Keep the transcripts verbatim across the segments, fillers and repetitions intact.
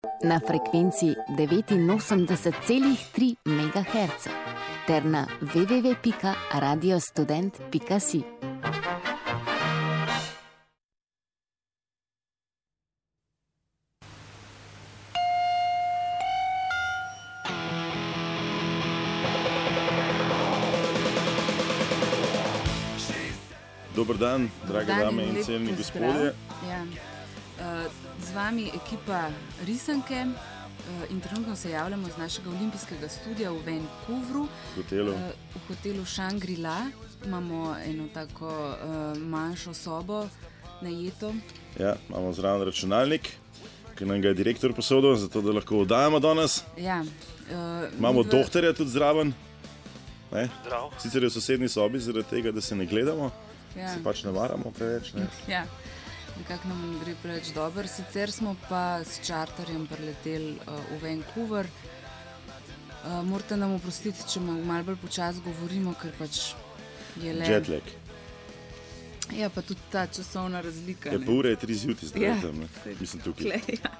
na frekvenci devetinosemdeset celih tri megaherca ter na w w w pika radiostudent pika si. Dober dan, drage dan dame in cenjeni gospodje. Ja. Z vami ekipa Risanke in trenutno se javljamo z našega olimpijskega studia v Vancouveru. Hotelu. V hotelu Shangri-La. Imamo eno tako manjšo sobo najeto. Ja, imamo zraven računalnik, ki nam ga je direktor posodil, zato da lahko oddajamo danes. Ja. Imamo v... doktorja tudi zraven. Ne? Zdrav. Sicer je v sosednji sobi, zaradi tega, da se ne gledamo. Ja. Se pač ne varamo preveč. Ne? Ja, nekako nam ne gre preveč dobro. Sicer smo pa s čarterjem preleteli uh, v Vancouver. Uh, morate nam oprostiti, če malo bolj počasi govorimo, ker pač je le... Jetlag. Ja, pa tudi ta časovna razlika. Je pa ure je tri zjutraj zdaj Ja, tam, ne? saj- Mislim tukaj. Tle, ja.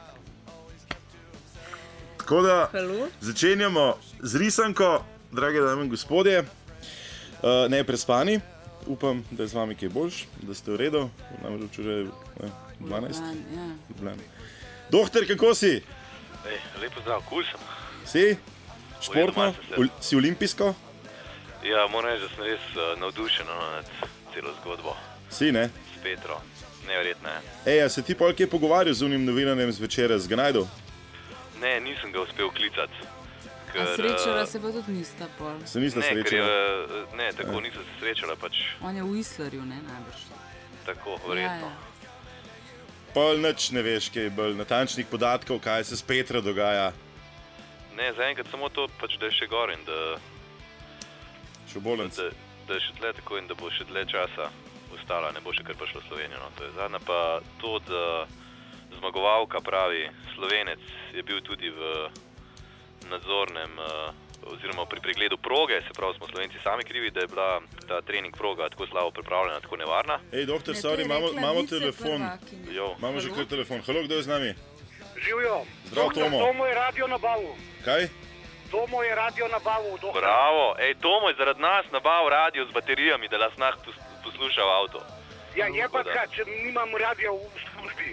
Tako da Halo? začenjamo z risanko, drage dame in gospodje. Uh, ne prespani. Upam, da je z vami kaj boljš, da ste v redu. Namreč včeraj ne, dvanajst. Ja. Ljubljana. Doktor, kako si? Ej, lepo zdrav, kul sem. Si? Športno? malce se. Ol- Si olimpijsko? Ja, moram reči, da sem res uh, navdušen no, nad celo zgodbo Si, ne? s Petro. Neverjetno je. Ej, a se ti pol kaj pogovarjal z unim novinarjem zvečera z Gnajdo? Ne, nisem ga uspel klicati. A Ker, srečala eh, se pa tudi nista pol. Se nista ne, ker je, srečala? eh, ne, tako Ja. niso se srečala, pač On je v Whistlerju, ne, najbrž. tako, verjetno. Ja, Pol nič ne veš, kaj je bolj natančnih podatkov, kaj se s Petra dogaja. Ne, zaenkrat samo to, pač, da je še gor in da, Šobolenc. da, da je še tle tako in da bo še dlje časa ostala, ne bo še kar prišlo v Slovenijo. No. To je zadnja pa to, da zmagovalka pravi, Slovenec je bil tudi v nadzornem uh, oziroma pri pregledu proge, se pravi, smo Slovenci sami krivi, da je bila ta trening proga tako slabo pripravljena, tako nevarna. Ej, doktor, Ne, to sorry, je imamo, rekla imamo viceprvakinja. telefon. Jo. Imamo že kar telefon. Halo, kdo je z nami? Živijo. Zdrav, Tomo. Tomo je radio nabavil. Kaj? Tomo je radio nabavil. Doktor. Bravo, ej, Tomo je zaradi nas nabavil radio z baterijami, da nas nah pos- posluša v avto. Ja, je pa Tako da- kaj, če nimam radia v službi.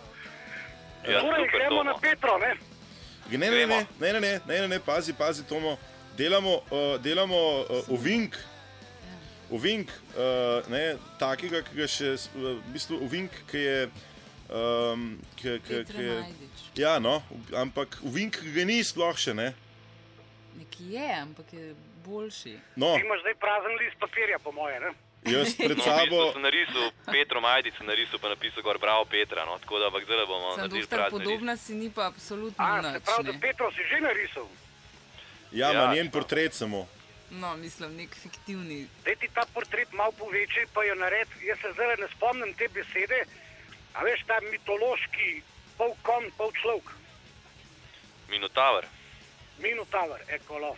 Ja, Torej, super, gremo Tomo. na Petro, ne? Ne, ne, ne, ne, ne, ne, ne, ne, ne, ne, pazi, pazi, Tomo. Delamo, uh, delamo uh, ovink, ovink, uh, ne, takega, ki ga še, s- v bistvu ovink, ki je, um, ki, ki, Petra ki je, Majdič. ja, no, ampak ovink, ki ga ni sploh še, ne. Neki je, ampak je boljši. No, Ti imaš zdaj prazen list papirja, po moje, ne? jaz pred No, v sabo, bistvu sem narisal Petro Majdic, sem narisal pa napisal gor Bravo Petra, no, tako da ampak zdaj bomo Sem naredili doktor, prazen list. podobna si ni pa absolutno A, se nič, pravi, da ne. Petro si že narisal. ja, ima Ja, njen no. portret samo. No, mislim, nek fiktivni. Daj ti ta portret malo poveči, pa jo nared. Jaz se zdaj ne spomnim te besede. A veš, ta mitološki pol kon, pol človek. Minotaver. Minotaver, ekolo.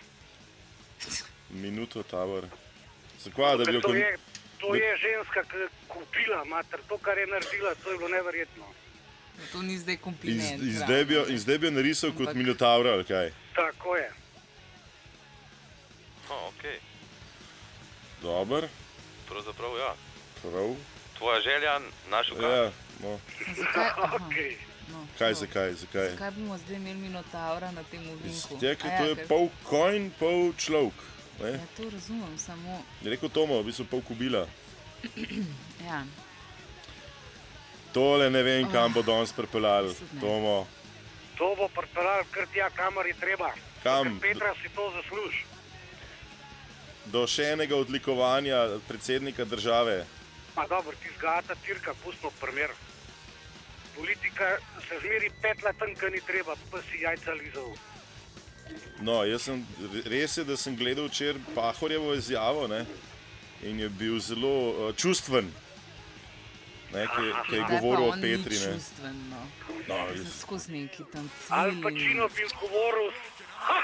Minuto Tower. Zakaj, da bi jo To kon... je, to je ženska, ki je kupila, mater, to, kar je naredila, to je bilo neverjetno. To ni zdaj In, kompliment. in, zdaj bi jo, in zdaj bi jo narisal kot Ampak- Minotaura, ali kaj? Tako je. Oh, okay. Dober, Pravzaprav ja. prav. Tvoja želja, naš ukaz. Ja, no, Zakaj, aha, Okay. no, kaj, no. zakaj, zakaj? Zakaj bomo zdaj imeli Minotaura na tem ovinku? Ja, ker A to je ker- pol konj, pol človek. Ne? Ja, to razumem, samo, Je rekel Tomo, v bistvu pol kubila. ja. Tole ne vem, kam bo danes pripeljali. saj ne. Tomo, To bo pripeljal kar tja, kamor je treba. kam? Ker Petra si to zasluži. Do še enega odlikovanja predsednika države. Ma dobro, ti zgata tirka, pustimo primer. Politika se zmeri petla tam, kar ni treba, pa si jajca lizal. No, jaz sem, res je, da sem gledal včeraj Pahorjevo izjavo, ne? In je bil zelo uh, čustven, ne, ki, ki je Zdaj pa govoril o on Petri. ni Ne. čustven, no. No, Se jaz- skozi neki tam Al cilj. Pacino bi govoril, ha,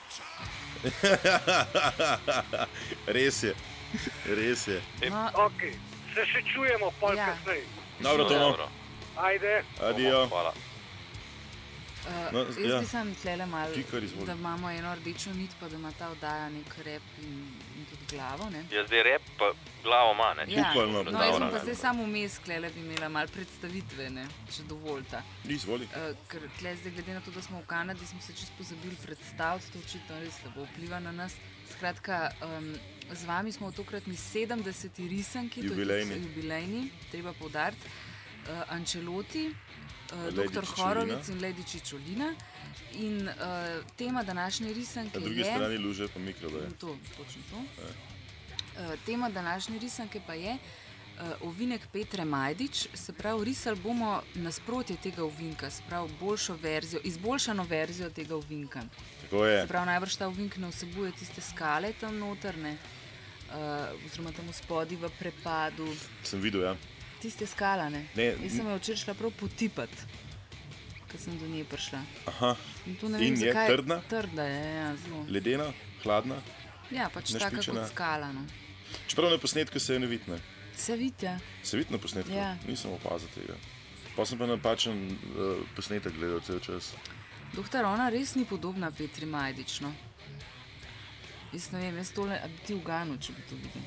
Res je, res je. No, ok, se še čujemo pol Ja. kasneje. Dobro, Tomo, Dobro. Ajde. adijo. Hvala. Uh, No, jaz ja. bi sam tlele malo, Ti kar izvoli. da imamo eno rdečo nit, pa da ima ta oddaja nek rep in, in tudi glavo. Ne? Ja, zdaj rep, pa glavo ima, ne? Ja, Bukvalno, no, jaz sem ne. pa zdaj samo vmes, tlele bi imela malo predstavitve, ne? Če dovolite. Izvoli. Uh, ker tle zdaj, glede na to, da smo v Kanadi, smo se čisto pozabili predstaviti, to očitno res slabo vpliva na nas. Skratka, um, z vami smo v tokratni sedemdeseti risanki, Jubilejni. to je jubilejni, treba poudariti, uh, Ancelotti, uh, Lady doktor Cicciolina. Horowitz in Lady Cicciolina. In uh, tema današnje risanke Na drugi je... strani luže pa mikrobe. To, točno to. Uh, tema današnje risanke pa je uh, ovinek Petre Majdič, se pravi, risali bomo nasprotje tega ovinka, se pravi, boljšo verzijo, izboljšano verzijo tega ovinka. Tako je. Se pravi, najbrž ta ovink ne vsebuje tiste skale tam noter, ne, uh, oziroma tam v spodi v prepadu, Sem videl, ja. tiste skala, ne. Ne, Jaz sem jo včeraj šla prav potipati, ko sem do nje prišla. Aha. In, to ne vem, In je zakaj, trdna? Trdna je, ja, zelo. Ledena, hladna. Ja, pač taka našpičena. kot skala, no. Čeprav na posnetku se je ne vidi, ne. Se vidi, ja. Se vidi na posnetku? Ja. Nisem opazil tega. Pa sem pa napačen uh, posnetek gledal cel čas. Doktor, ona res ni podobna Petri Majdič, no. Jaz ne vem, jaz tole, a bi ti uganil, če bi to videl.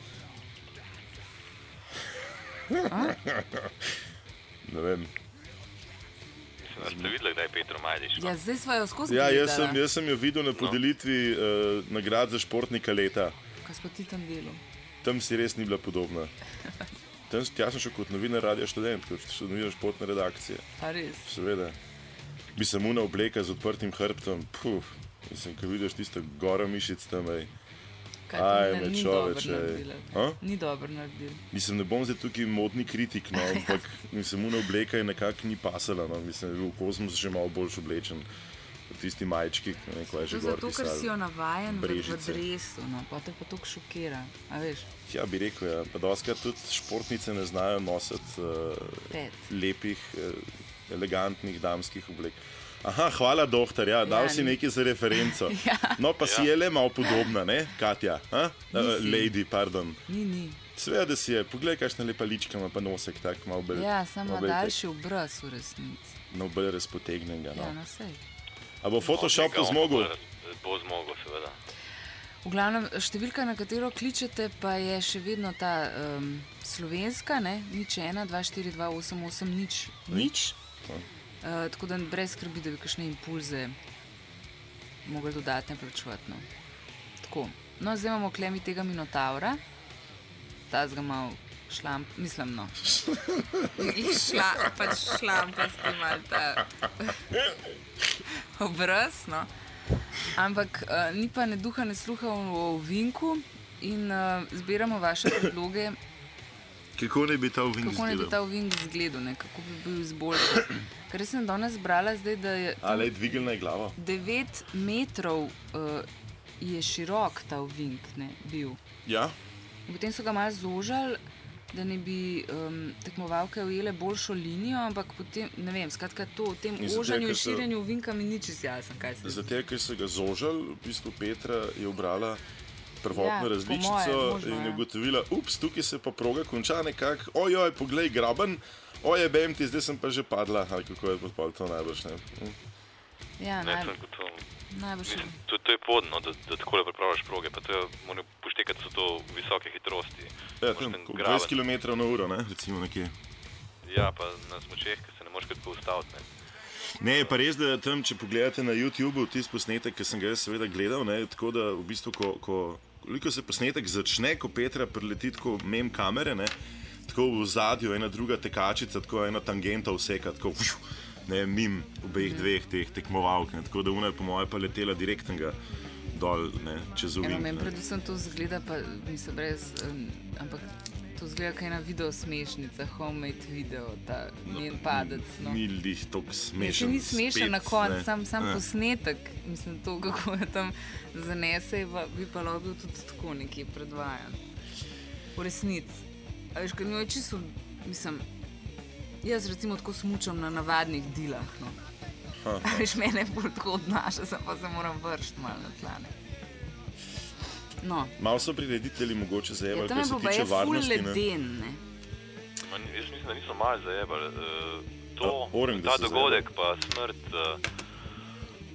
Ne vem. Mislim, da ste videli, da je Petro Majdič. No? Ja, zdaj sva jo skozi Ja, jaz gledala. sem, jaz sem jo videl na podelitvi uh, nagrad za športnika leta. Kaj smo ti tam delali? Tam si res ni bila podobna. Tam, tja sem šel kot novinar Radia Študent, kot novinar športne redakcije. A res? Seveda. Bi se muna obleka z odprtim hrbtom. Puf, mislim, ko vidiš tisto goro mišic tam, ej. Kaj Aj, ti ne- me ni človeče, dobro ej. naredila. A? Ni dobro naredil. Mislim, ne bom zdaj tukaj modni kritik, no, ampak mislim, muna obleka je nekako ni pasala, no. Mislim, da je bil v Kozmosu še malo bolj oblečen. Kot tisti majčki, ne vem, kaj je že To gor zato, ker pisali. si jo navajen v, v Brežice. dresu, no, pa te pa toliko šokira, a veš, Ja, bi rekel, ja. Pa doskrat tudi športnice ne znajo nositi uh, pet. lepih, uh, elegantnih damskih oblek. Aha, hvala, doktor, ja, dal Ja, si ni- nekaj za referenco. Ja. No, pa si je le malo podobna, ne, Katja? Uh, Nisi. lady, pardon. Ni, ni. Seveda, da si je. Poglej, kakšna lepa lička ima, pa nosek tak malo bolj. Ja, samo malo bolj tak- daljši obraz v resnici. Malo bolj razpotegnenega. Ja, No. no sej. A bo Photoshop to zmogel? Bo zmogel, seveda. V glavnem, številka, na katero kličete, pa je še vedno ta um, slovenska, ne? Nič ena, dva, štiri, dva, osem, osem, nič, nič. Uh, tako da brez skrbi, da bi kakšne impulze mogli dodatne plačevati. No. Tako. No, zdaj imamo klemi tega Minotaura, ta zga mal šlamp, mislim, no. Šla, pač šlampasti mal ta obraz, no. Ampak uh, ni pa ne duha, ne sluha o ovinku in uh, zbiramo vaše predloge, Kako naj bi ta ovink kako naj bi izgledal? ta ovink izgledal, ne, kako bi bil izboljšan. Ker jaz sem danes brala zdaj, da je tam Ale, dvignila je glavo. devet metrov uh, je širok ta ovink, ne, bil. Ja? In potem so ga malo zožali, da ne bi um, tekmovalke ujele boljšo linijo, ampak potem, ne vem, skratka to, v tem In zato, ožanju ker in so- širjenju ovinka mi ni čisto jasno, kaj se Zato, ker so ga zožali, v bistvu Petra je obrala prvotno Ja, po različico moje, možno, in je ja. ugotovila, ups, tukaj se pa proga konča nekako, ojoj, poglej, graben, ojej, bem ti, zdaj sem pa že padla, ali kako je podpal to najbrž, ne? Hm. Ja, Ne, naj, sem kot to. najbrž. Mislim, to, to je podno, da, da takole pripravljaš proge, pa to je, moram poštekati, da so to visoke hitrosti. Ja, Moraš tam, ten koliko, graben- dvajset kilometrov na uro, ne, recimo nekje. Ja, pa na smučeh, ki se ne moreš tako ustaviti. Ne. Ne, je pa res, da tam, če pogledate na YouTubeu tisti posnetek, ki sem ga jaz seveda gledal, ne, tako da v bistvu, ko, ko, koliko se posnetek začne, ko Petra prileti tako mem kamere, ne, tako v zadju ena druga tekačica, tako ena tangenta vseka, tako všu, ne, mim obeh dveh teh tekmovalk, ne, tako da ona je po moje pa letela direktnega dol, ne, čez Eno, ovink. meni ne. predvsem to zgleda, pa mislim brez, um, ampak to zgleda kaj ena video smešnica, homemade video, ta njen padec. No. Ni lih toliko Ja, smešen. se ni smešen spet, na koncu, ne. sam, sam Ne. posnetek, mislim, to, kako je tam zanese, je pa- bi pa lahko bil tudi tako nekje predvajan. V resnici. A veš, ker njo je čisto, mislim, jaz recimo tako smučam na navadnih dilah, no. Ha, A veš, mene je bolj tako odnaša, sem pa se moram vršiti malo na tlane. No, Malo so prireditelji mogoče ja, zajemali, tam kar je se pa baje tiče ful varnosti. Ne. leden, ne. Ma, jaz mislim, da niso malo zajebali. Uh, to, A, Oreng, da ta so dogodek, pa smrt uh,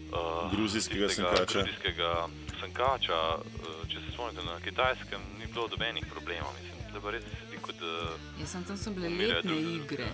uh, gruzijskega sankača. Gruzijskega sankača, uh, če se spomnite, na Kitajskem ni bilo dobenih problemov, mislim, da pa res se kot... Uh, Jaz sem tam so bile letne igre.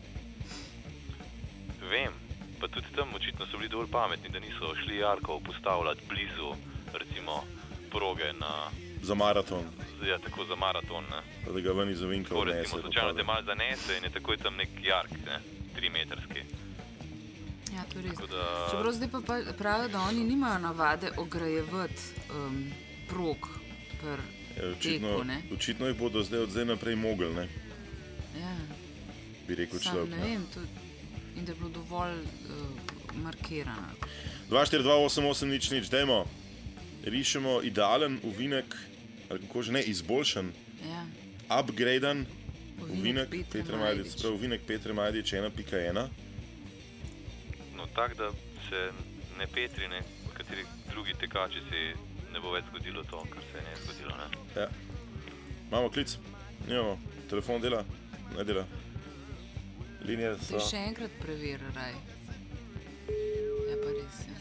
Vem, pa tudi tam očitno so bili dovolj pametni, da niso šli jarkov postavljati blizu, recimo, proge na... Za maraton. Ja, tako za maraton, ne. Pa da ga ven iz ovinka vnese. Recimo, slučajno te malo zanese in je takoj tam nek jark, ne, tri metrski. Ja, to je res. Da... Čeprav zdaj pa pravijo, da oni nimajo navade ograjevati um, prog per ja, očitno, teku, ne? Očitno jih bodo zdaj od zdaj naprej mogli, ne. Ja. Bi rekel Sam človek, ne. ne vem, tudi, in da je bilo dovolj uh, markirano. dva štiri dva osem osem nič nič, dajmo. Rišemo idealen uvinek, ali kako že ne, izboljšan, ja. upgraden uvinek Petre Petre Majdič, prav uvinek Petre Majdič ena pika ena. No, tak, da se ne Petri, ne kateri drugi tekači si ne bo več zgodilo to, kar se je ne zgodilo, ne? Ja. Imamo klic? Nimamo. Telefon dela? Ne dela. Linija so... Ti še enkrat preveri, raj. Ja, pa res, ja.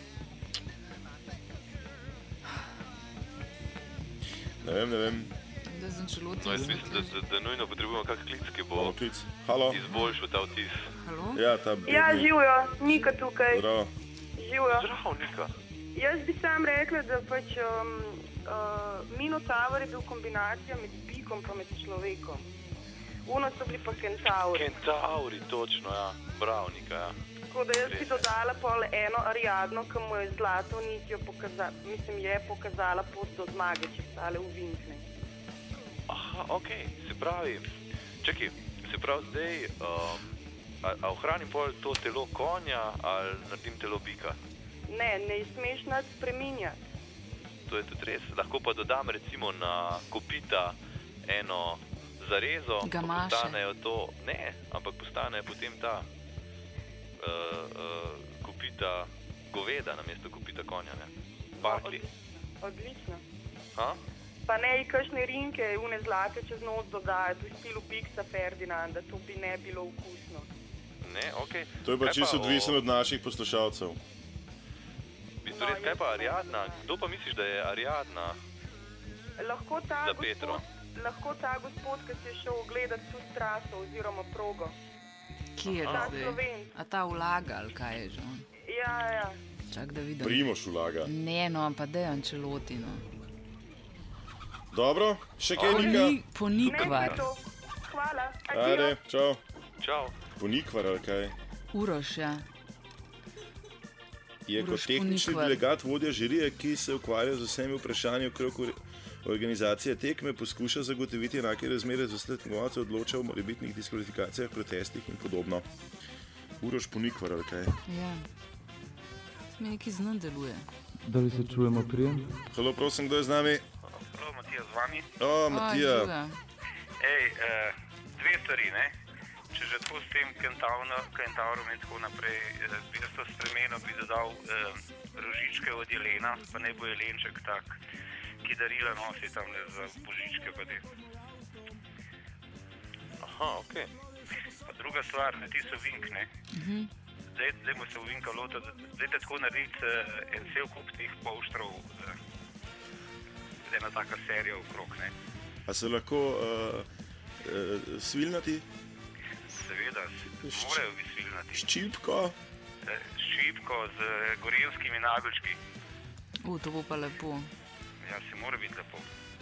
Ne vem, ne vem. Da sem čeloti. No, jaz mislim, da, da, da nujno potrebujemo kak klic, ki bo Imamo klic. Halo? izboljšal ta vtis. Halo? Ja, ta bedni. Ja, živijo, Nika tukaj. Zdravo. Živijo. Zdravo, Nika. Jaz bi sam rekla, da pač um, uh, Minotaur je bil kombinacija med bikom pa med človekom. Uno so bili pa kentauri. Kentauri, točno, ja. Bravo, Nika, ja. Tako da jaz bi dodala pol eno Ariadno, ki mu je zlato nitjo pokazala, mislim, je pokazala pot do zmage, če stale v vinkne. Aha, okej, okay. Se pravi, čakaj, se pravi zdaj, um, a, a ohranim pol to telo konja ali naredim telo bika? Ne, ne smeš nas spreminjati. To je tudi res. Lahko pa dodam recimo na kopita eno zarezo, Gamaše. pa postanejo to, ne, ampak postane potem ta uh, uh, kopita goveda namesto kopita konja, ne? Barkli. Od, odlično. Ha? Pa ne i kakšne rinke, une zlate čez nos dodajati v stilu Pixa Ferdinanda, to bi ne bilo vkusno. Ne, okej. Okay. To je pa čisto odvisno od naših poslušalcev. Bistvo res, kaj pa Ariadna? Kdo pa misliš, da je Ariadna Lahko ta, za Petro? gospod, lahko ta gospod, ki se je šel ogledati tudi traso oziroma progo. Kje je Ta zdaj? Slovenc. A ta vlaga, ali kaj je že on? Ja, ja. Čak da vidim. Primož vlaga. Ne, no, pa Dejan Čeloti, no. Dobro, še kaj Nika? Poni, ponikvar. Ne, to. Hvala. Ajde, Adijo. čau. Čau. Ponikvar ali kaj? Uroš, ja. Je kot Uroš tehnični Ponikvar. delegat vodja žirije, ki se ukvarja z vsemi vprašanji okrog organizacije tekme, poskuša zagotoviti enake razmere za vse tekmovalce, odloča o morebitnih diskvalifikacijah, protestih in podobno. Uroš Ponikvar ali kaj? Ja. Mi nekaj znan deluje. Da li se čujemo prijem? Halo, prosim, kdo je z nami? Halo, Matija, z vami. O, Matija. Aj, Ej, eh, dve stvari, ne? Če že tako s tem kentavno- kentavrom in tako naprej, eh, bi jaz to spremenil, bi dodal eh, rožičke od jelena, pa ne bo jelenček tak, ki darila nosi tam za božičke pa te. Aha, okej. Pa druga stvar, ne, ti so vink, ne? Mhm. Zdaj, zdaj bo se v vinka lota, zdaj te tako narediti eh, en cel kup teh polštrov, eh, zdaj ena taka serija okrog, ne? A se lahko uh, uh, svilnati? Seveda, s- morajo biti svilnati. Ščipko? Eh, Ščipko z eh, gorelskimi nageljčki. U, to bo pa lepo. Ja, se mora biti lepo.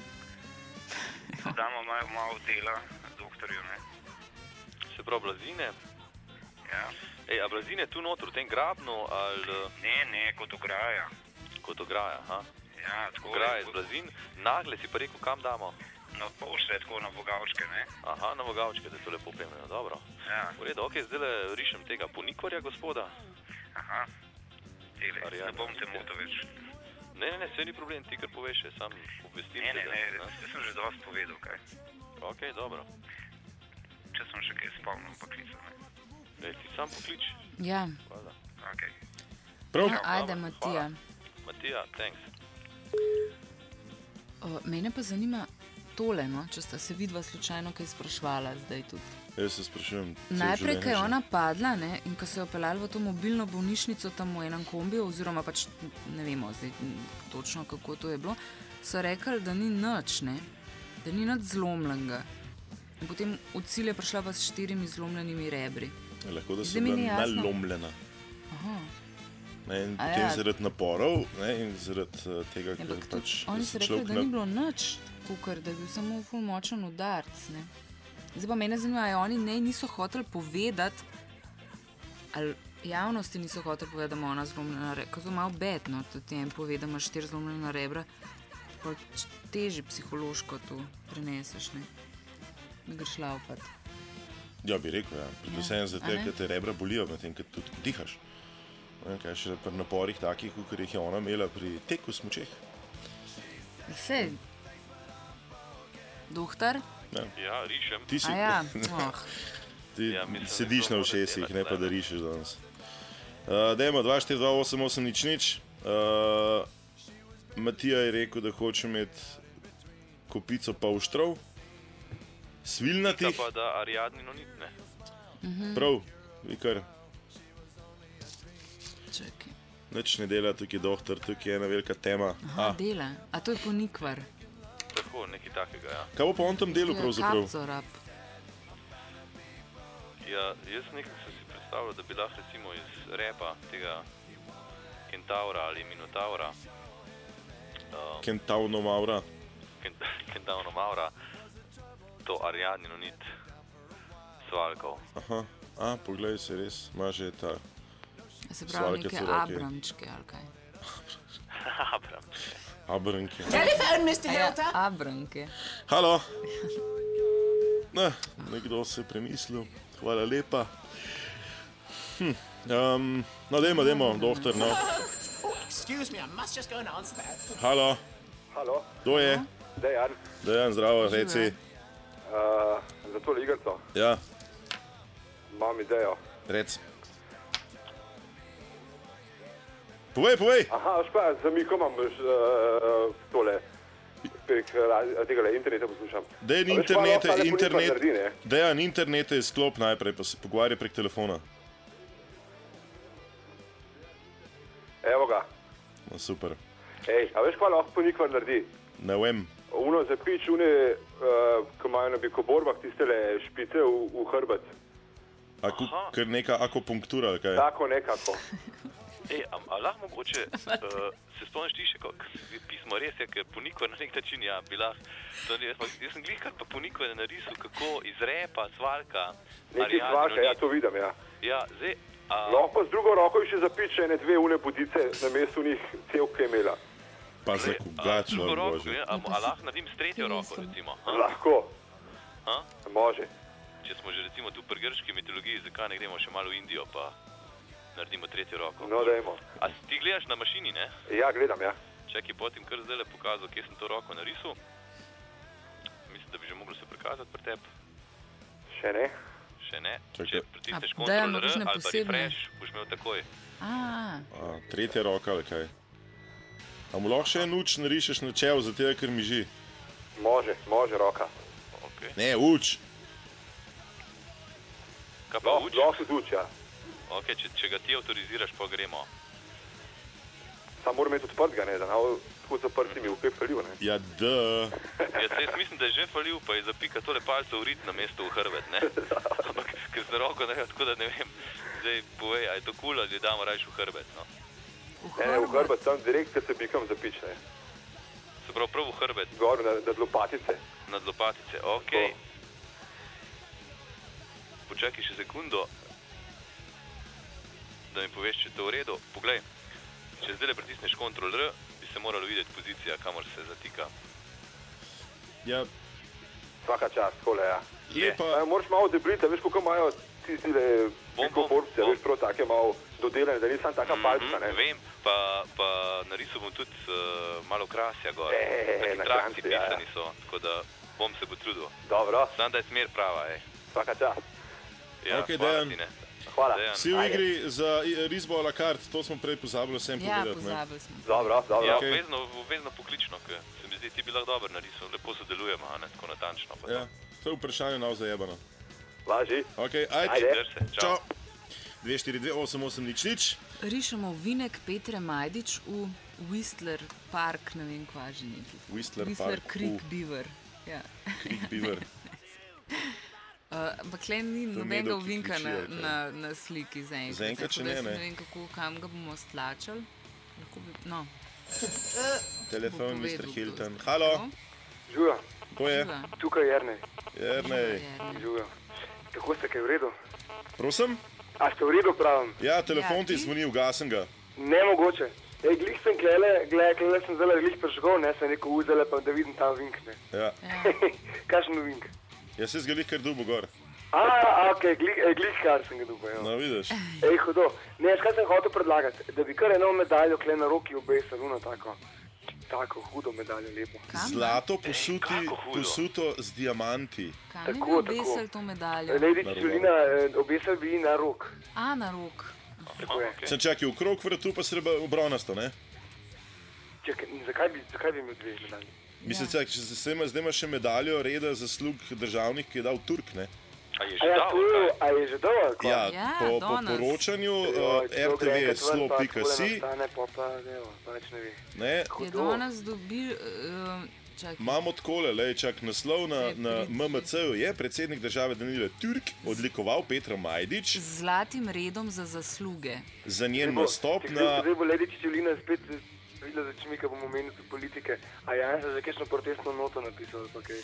Damo malo, malo dela doktorju, ne? Se pravi blazine. Ja. Ej, a blazine tu noter v tem grabnu ali Ne, ne, kot ograja. kot ograja, ha? Ja, tako Ograja iz blazin. Nagle si pa rekel, kam damo? Na polštre, tako na bogavčke, ne? Aha, na vogavčke, da je to lepo opremljeno, dobro. Ja, V redu, okej, zdaj le rišem tega ponikvarja, gospoda. aha. Tele, ne Ariadna, bom te ja. motil več. Ne, ne, ne, saj ni problem, ti kar poveš, jaz sam obvestim Ne, ne, te, ne, da, jaz sem že dosti povedal, kaj. Okej, dobro. Če sem še kaj spomnil, pa klical, ne? Ej, ti sam poklič, Ja, hvala. Okej. Prav? ja ajde, hvala. Matija. Matija, thanks. O, mene pa zanima, to tole, no, če sta se vidva slučajno kaj sprašvala zdaj tudi. Jaz se sprašujem. Najprej, ko je ona padla, ne, in ko so jo peljali v to mobilno bolnišnico tam v enem kombiju, oziroma pač ne vemo zdaj točno, kako to je bilo, so rekli, da ni nič, ne, da ni nič zlomljenega. In potem od cilja prišla pa s štirimi zlomljenimi rebri. Lahko, da so bila nalomljena. Aha. Ne, in potem ja. zaradi naporov, ne, in zaradi uh, tega, ja, ker pač... Oni so rekli, da ni bilo nič, kukar, da je bil samo ful močen udarc, ne. Zdaj pa mene zanimajo, oni ne niso hoteli povedati, ali javnosti niso hoteli povedati, da ima ona zlomljena rebra, ker to je malo bedno, da ti en pove, da imaš štiri zlomljena rebra, pa teži psihološko to preneseš, ne. Da greš laupat. Ja, bi rekel, ja. Predvsem ja. zato, ker te rebra bolijo, medtem, ker tudi dihaš. Ne, kaj še pri naporih takih, kot jih je ona imela pri teku smučeh. Sej. Doktor? Ja, ja rišem. Ti si... A ja, oh. Ti ja, mislim, sediš na ušesih, ne pa da rišeš danes. Uh, dajmo, dva štiri dva osem osem nič nič. Uh, Matija je rekel, da hoče imeti kopico pavštrov. Svilnatih. Pa da Ariadnino nit, ne? Mhm. Prav, vi kar. Čakaj. Nič ne dela, tukaj je doktor, tukaj je ena velika tema. Aha, A. dela. A to je ponikvar. Tako, nekaj takega, ja. Kaj bo pa on tam delu pravzaprav? Kapzorab. Ja, jaz nekaj sem si predstavljal, da bi lahko recimo iz repa tega Kentaura ali Minotaura um, Kentaunomaura. Kent, Kentaunomaura to Ariadnino nit svalkal. Aha, a, poglej se res, ima že ta se pravi neke abramčke ali kaj. Abramčke. Abramke. Telephone, mister Hilter. Ja, abramke. Halo. Ne, nekdo se je premislil. Hvala lepa. Hm, um, no, dajmo, dajmo, doktor, no. Excuse me, I must just go and answer that. Halo. Halo. Kdo je? Dejan. Dejan, zdravo, reci. Uh, za to igrico. Ja. Imam idejo. Rec. Povej, povej. Aha, špa, za Miko imam uh, tole, prek tega interneta poslušam. Dejan, internete, internet, Dejan, internete izklop najprej, pa se pogovarja prek telefona. Evo ga. No, super. Ej, a veš, kva lahko ponikvar naredi? Ne vem. Uno zapič, une, uh, ko imajo na bikoborbah tistele špice v, v hrbet. Aku, ker neka akupunktura, ali kaj? Tako nekako. Ej, a, a lahko mogoče uh, se spomniš ti še, kako pismo res je, ker ponikvar na nek način, ja, bi lahko, jaz sem glih kar pa ponikvar narisal, kako iz repa, svalka, Nekaj svalka, ja, to vidim, ja. Ja, zdaj, a... Lahko z drugo roko še zapič ene dve une budice na mestu njih celk, ki je imela. Pa za kogač, moj Bože. A, a lahko naredim s tretjo roko, recimo? Ha? Lahko. Ha? Može. Če smo že recimo tu pri grški mitologiji, zakaj ne gremo še malo v Indijo, pa naredimo tretjo roko? No, dajmo. A ti gledaš na mašini, ne? Ja, gledam, ja. Čakaj, potem kar zdaj le pokazal, kje sem to roko narisal. Mislim, da bi že moglo se prikazati pri tebi. Še ne? Še ne. Čakaj. Če pritisneš kontrol R ali pa refresh, boš imel takoj. A. A, tretja roka ali kaj? A mu lahko še en uč narišeš na čev, zato ker miži? Može, može roka. Okay. Ne, uč. Kaj pa uč? Lahko se uč, ja. Ok, če, če ga ti avtoriziraš, pa gremo. Sam moram imeti odprt ga, ne, da nav tako zaprti mi v pep falil, ne. Ja, da. Jaz, jaz mislim, da je že falil, pa je zapika tole palce v rit na mesto v hrbet, ne? Ampak, ker se roko ne, tako da ne vem. Zdaj, povej, a je to kul, ali damo rajš v hrbet, no? Ne, ne, v hrbet, tam direkt, ker se bikam zapič, ne. Se prav, prav v hrbet? Gor, nad, nad lopatice. Nad lopatice, ok. Počakaj še sekundo, da mi poveš, če je to v redu. Poglej, če zdaj le pritisneš kontrol R, bi se moralo videti pozicija, kamor se zatika. Ja. Svaka čast, takole, ja. Lepa. A, moraš malo debliti, veš, koliko imajo tistile bikoborbce, veš, prav take malo dodelane, da nisem taka Mm, palčka, ne. Vem, pa, pa narisal bom tudi uh, malo krasja gor. E, Taki na trakci klanci, ja, pisani so, tako da bom se potrudil. Dobro. Sam da je smer prava, ej. Svaka čast. Ja, Ok, hvala Dejan. ti, ne. Hvala. Si v igri za risbo a la carte, to smo prej pozabili vsem Ja, povedati. pozabili smo. Dobro, dobro. Ja, Okej. obvezno, obvezno poklično, ker se mi zdi, ti bi lahko dobro narisal, lepo sodelujemo, a ne tako natančno. Pa Ja, to je vprašanje nav zajebano. Laži. Ok, Ajde. ajde. Drž se, čau. Čau. dve štiri dve osem osem nič nič. Rišemo vinek Petre Majdič v Whistler Park, ne vem, kva že neki. Whistler Whistler Park, Creek v- Beaver. Ja. Creek Beaver. Uh, Ampak tle ni To je nobenega medo, ki ovinka kriči, na, ali kaj? na, na sliki zaenkrat. Zaenkrat tako še da ne, jaz ne. Ne vem, kako, kam ga bomo stlačali. Lahko bi, no. Telefon, Bo mister povedal, Hilton. kdo- Halo, Žuga, to je Živa. tukaj je Jernej. Jernej. Žuga. Kako ste, kaj v redu? Prosim? A ste v redu, pravim? Ja, telefon Ja, ti ti? zvoni, ugasen ga. Nemogoče. Ej, glih sem klele, glede, klele sem zdaj glih prižgal, ne, sem rekel, uzele pa, da vidim ta vink, ne. Ja, Ja. Kakšen vink? jaz se zgalih kar dubo gor. A, a, ok, glih, ej, glih kar sem ga dubal, No, vidiš. Ej, hudo. Ne, veš, kaj sem hotel predlagati? Da bi kar eno medaljo kle na roki obesal, ono tako. Tako hudo medaljo, lepo. Kam? Zlato posuti, kako hudo. posuto z diamanti. Kam bi Tako, obesili tako. to medaljo? Lady Na Čulina, eh, obesal bi ji na rok. A, na rok. Tako je. Sem čakal, okrog vratu pa sreba obronasto, ne? Čakaj, zakaj bi, zakaj bi imel dve medalji? Mislim, ja. če se zdaj ima, zdaj ima še medaljo reda zaslug državnih, ki je dal Turk, ne? A je A že ja, dal, to, kaj? a je že dal, ali kaj? Ja, Ja, po, po danes. poročanju Joj, uh, to gre R T V enkrat ven, slo pa pika takole si, nastane, pa pa, evo, pa več ne ve. ne, Je Hudo. danes dobil, uh, čakaj, imamo takole, lej, čak, naslov na, na M M C-ju je predsednik države Danilo Turk odlikoval Petra Majdič z zlatim redom za zasluge. za njen Zdaj bo- nastop če na... Zdaj bo Lady Čulina spet videla za čimi, ko bomo menili tu politike. A ja, za kakšno protestno noto napisal, ali pa kaj.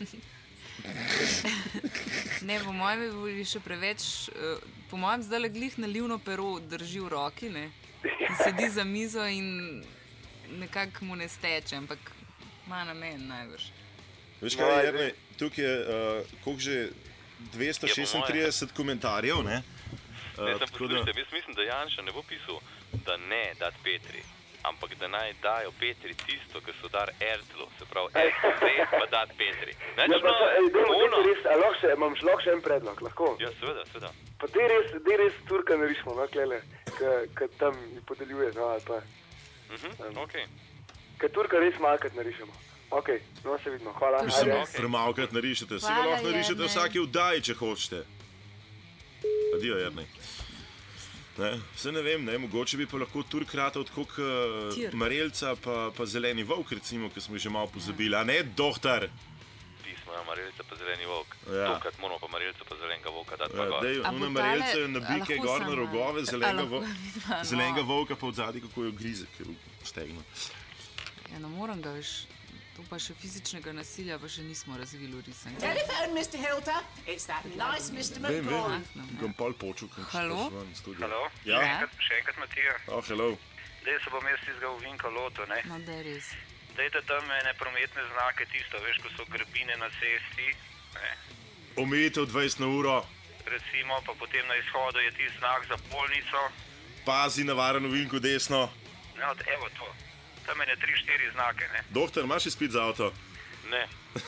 Ne, po mojem je bil še preveč, uh, po mojem zdaj le glih nalivno pero drži v roki, ne? In sedi za mizo in nekako mu ne steče, ampak ima namen najbrž. Veš No, kaj, ajde. Jernej, tukaj je, uh, koliko že, dvesto šestintrideset komentarjev, ne? Ne, Uh, sem tako da, poslušajte, jaz mislim, da Janša ne bo pisal, da ne dati Petri, ampak da naj dajo Petri tisto, kar so dar Ertlu, se pravi Ertlu res pa dati Petri. Ja, Neč pa, no, ej, dajmo, ono. dajte res, a lahko še, imam še lahko še en predlog, lahko? Ja, seveda, seveda. Pa dej res, dej res Turka narišmo, no, klele, ki tam ji podeljuje, no, ali pa. Mhm, okej. Ker Turka res malkrat narišemo. Ok, no se vidimo, hvala. To Mislim, Ajde. okej. premalkrat narišete, se ga Hvala, lahko narišete Jernej. vsaki vdaji, če hočete. Adijo, Jernej. Ne, se ne vem, ne, mogoče bi pa lahko Turk ratal tako kot Tir. Marelca pa, pa Zeleni volk, recimo, ki smo jih že malo pozabili, a ne, dohtar? Pismo, ja, Marelica pa zeleni volk. Ja. Tokrat moramo pa Marelica pa zelenega volka dati pa Ja, gor. dej, A bo one tale- Marelce a na bike, lahko gor na samo- rogove, a zelenega, lahko vo, vidva, no. zelenega volka pa od zadaj, kako jo grize, ki jo stegno. Ja, ne morem ga več. To pa še fizičnega nasilja pa še nismo razvili v risanki. Telephone, mister Hilter. It's that nice mister Vem, McGraw. vem, gom pol počuk. Halo? Halo? Ja? Še enkrat, še enkrat Matija. Oh, hello. Dej se bom jaz tistega ovinka loto, ne? No, da je res. Dajte tam ene prometne znake, tisto, veš, ko so grbine na cesti, ne? Omejitev dvajset na uro, Recimo, pa potem na izhodu je tisti znak za polnico. pazi na varen ovinku desno. Ne, od, evo to. Tam ene tri, štiri znake, ne? Doktor, imaš izpit za avto? Ne,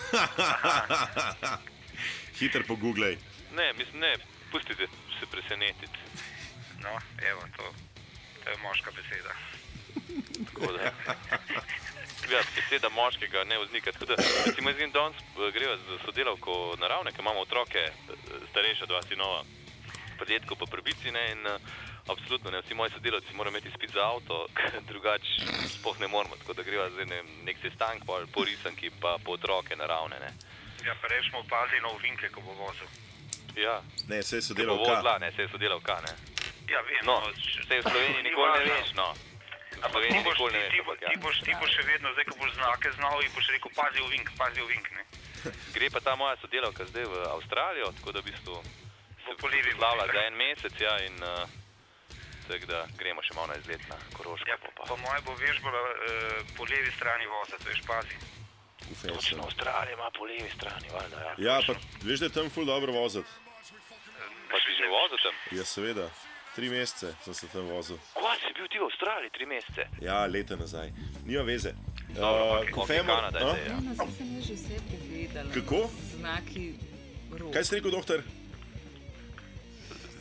Hiter pogooglej. ne, mislim, ne, pustite se presenetiti. No, evo to. To je moška beseda. Tako da. Ja, beseda moškega ne vznika. Tako da, recimo, jaz in danes eh, greva z sodelavko naravne, ker imamo otroke, eh, starejša dva sinova, predjetko pa prbici, ne, in uh, absolutno ne, vsi moji sodelavci morajo imeti izpit za avto, drugače sploh ne moramo, tako da greva zdaj ne, nek sestank po, po risanki, pa po otroke naravne, ne. Ja, pa rečemo pazi na ovinke, ko bo vozil. Ja, Ne, se je ko bo sodelavka. vozila, ne, se je sodelavka, ne. Ja, vem, No, če- se v Sloveniji nikoli ne veš, no. V Ampak Sloveniji ti boš, nikoli ne ti, veš, ti, bo, ampak ti, ja. boš, ti boš še vedno, zdaj ko boš znake znal in boš rekel, pazi ovink, pazi ovink, ne. Gre pa ta moja sodelavka zdaj v Avstralijo, tako da v bistvu se po levi slavlja boš za en mesec, ja, in uh, tako da gremo še malo na izlet na Koroško. Ja, pa, po moje bo veš bolj uh, po levi strani voziti, veš, pazi. Točno, Avstralija ima po levi strani, valjda, ja. Ja, pa veš, da je tam ful dobro voziti. Pa si že vozil tam? Ja, seveda. Tri mesece sem se tam vozil. Kva, si bil ti v Avstraliji tri mesece? Ja, leta nazaj. Nima veze. Dobro, Uh, okej, kofemo, Kanada je a? zdaj, ja. No, zdaj sem jaz že vse povedala. Kako? Znaki rok. Kaj si rekel, doktor?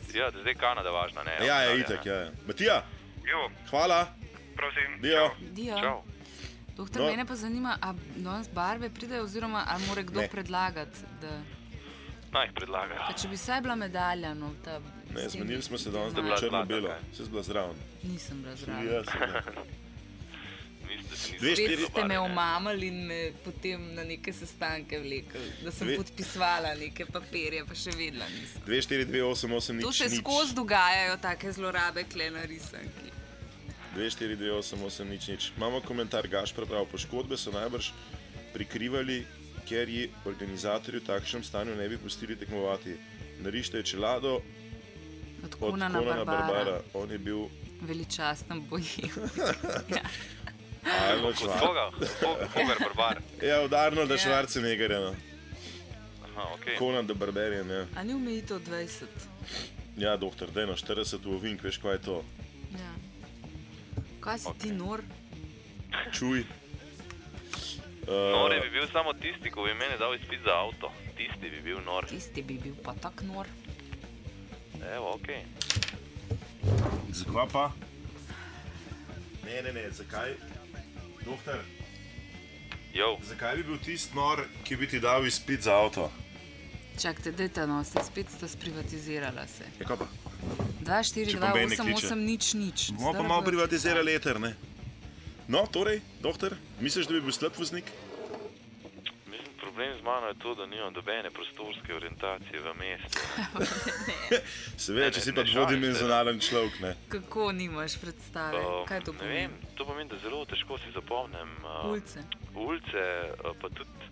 Ja, da je zdaj Kanada važna, ne? Ja, je itak, ja. Matija, Jo, hvala. prosim. Dio. Dio. Čau. Doktor, No. mene pa zanima, a danes barve pridejo oziroma ali mora kdo Ne. predlagati, da... Naj jih predlagajo. Pa če bi vsaj bila medalja, no, ta... Ne, s tem zmenili smo se danes, da bi bo bila črno-belo. zlata, kaj? Se bila zraven. Nisem bila zraven. Ja, seveda. Mislim, da se Dve, niso štiri- Spet ste me ne. omamali in me potem na neke sestanke vlekli, da sem Dve- podpisovala neke papirje, pa še vedela nisem. dve štiri dve osem osem nič To se nič. skozi dogajajo, take zlorabe kle na risanki. dve štiri dve osem osem nič nič. Imamo komentar Gašpar prav. Poškodbe so najbrž prikrivali, ker ji organizatorji v takšnem stanju ne bi pustili tekmovati. Narište je čelado Od od Konana Konana Barbara, Barbara. On je bil veličasten bojevnik. Ja. Arnold Od Schwarzenegger. koga? Kog- Kogar Barbar? Ja, od Arnolda Ja. Schwarzeneggerja. No. Aha, okej. Conan the Barbarian, ja. A ni omejitev dvajset? Ja, doktor, daj no, štirideset v ovink, veš, kaj je to? Ja. Kaj si ti nor? Čuj. Nor Uh, bi bil samo tisti, ko bi meni dal izpit za avto. Tisti bi bil nor. Tisti bi bil pa tak nor. Evo, okej. zakaj pa? Ne, ne, ne, zakaj? Doktor, Jo, zakaj bi bil tisti nor, ki bi ti dal izpit za avto? Čakajte, dajte no, ste spet ste sprivatizirala se. Ja, kaj pa? dva štiri Če dva pa meni osem kliče. osem nič nič. Bomo pa Zdajle malo bojo privatizirali eter, ne? No, torej, doktor, misliš, da bi bil slab voznik? mislim, problem z mano je to, da nimam dobene prostorske orientacije v mestu. Seveda, Ne, če ne, si pa ne šalim se, dvodimenzionalen človek, ne? Kako nimaš predstave? Um, Kaj to ne pomeni? vem, to pomeni, da zelo težko si zapomnim uh, Ulice. ulice, uh, pa tudi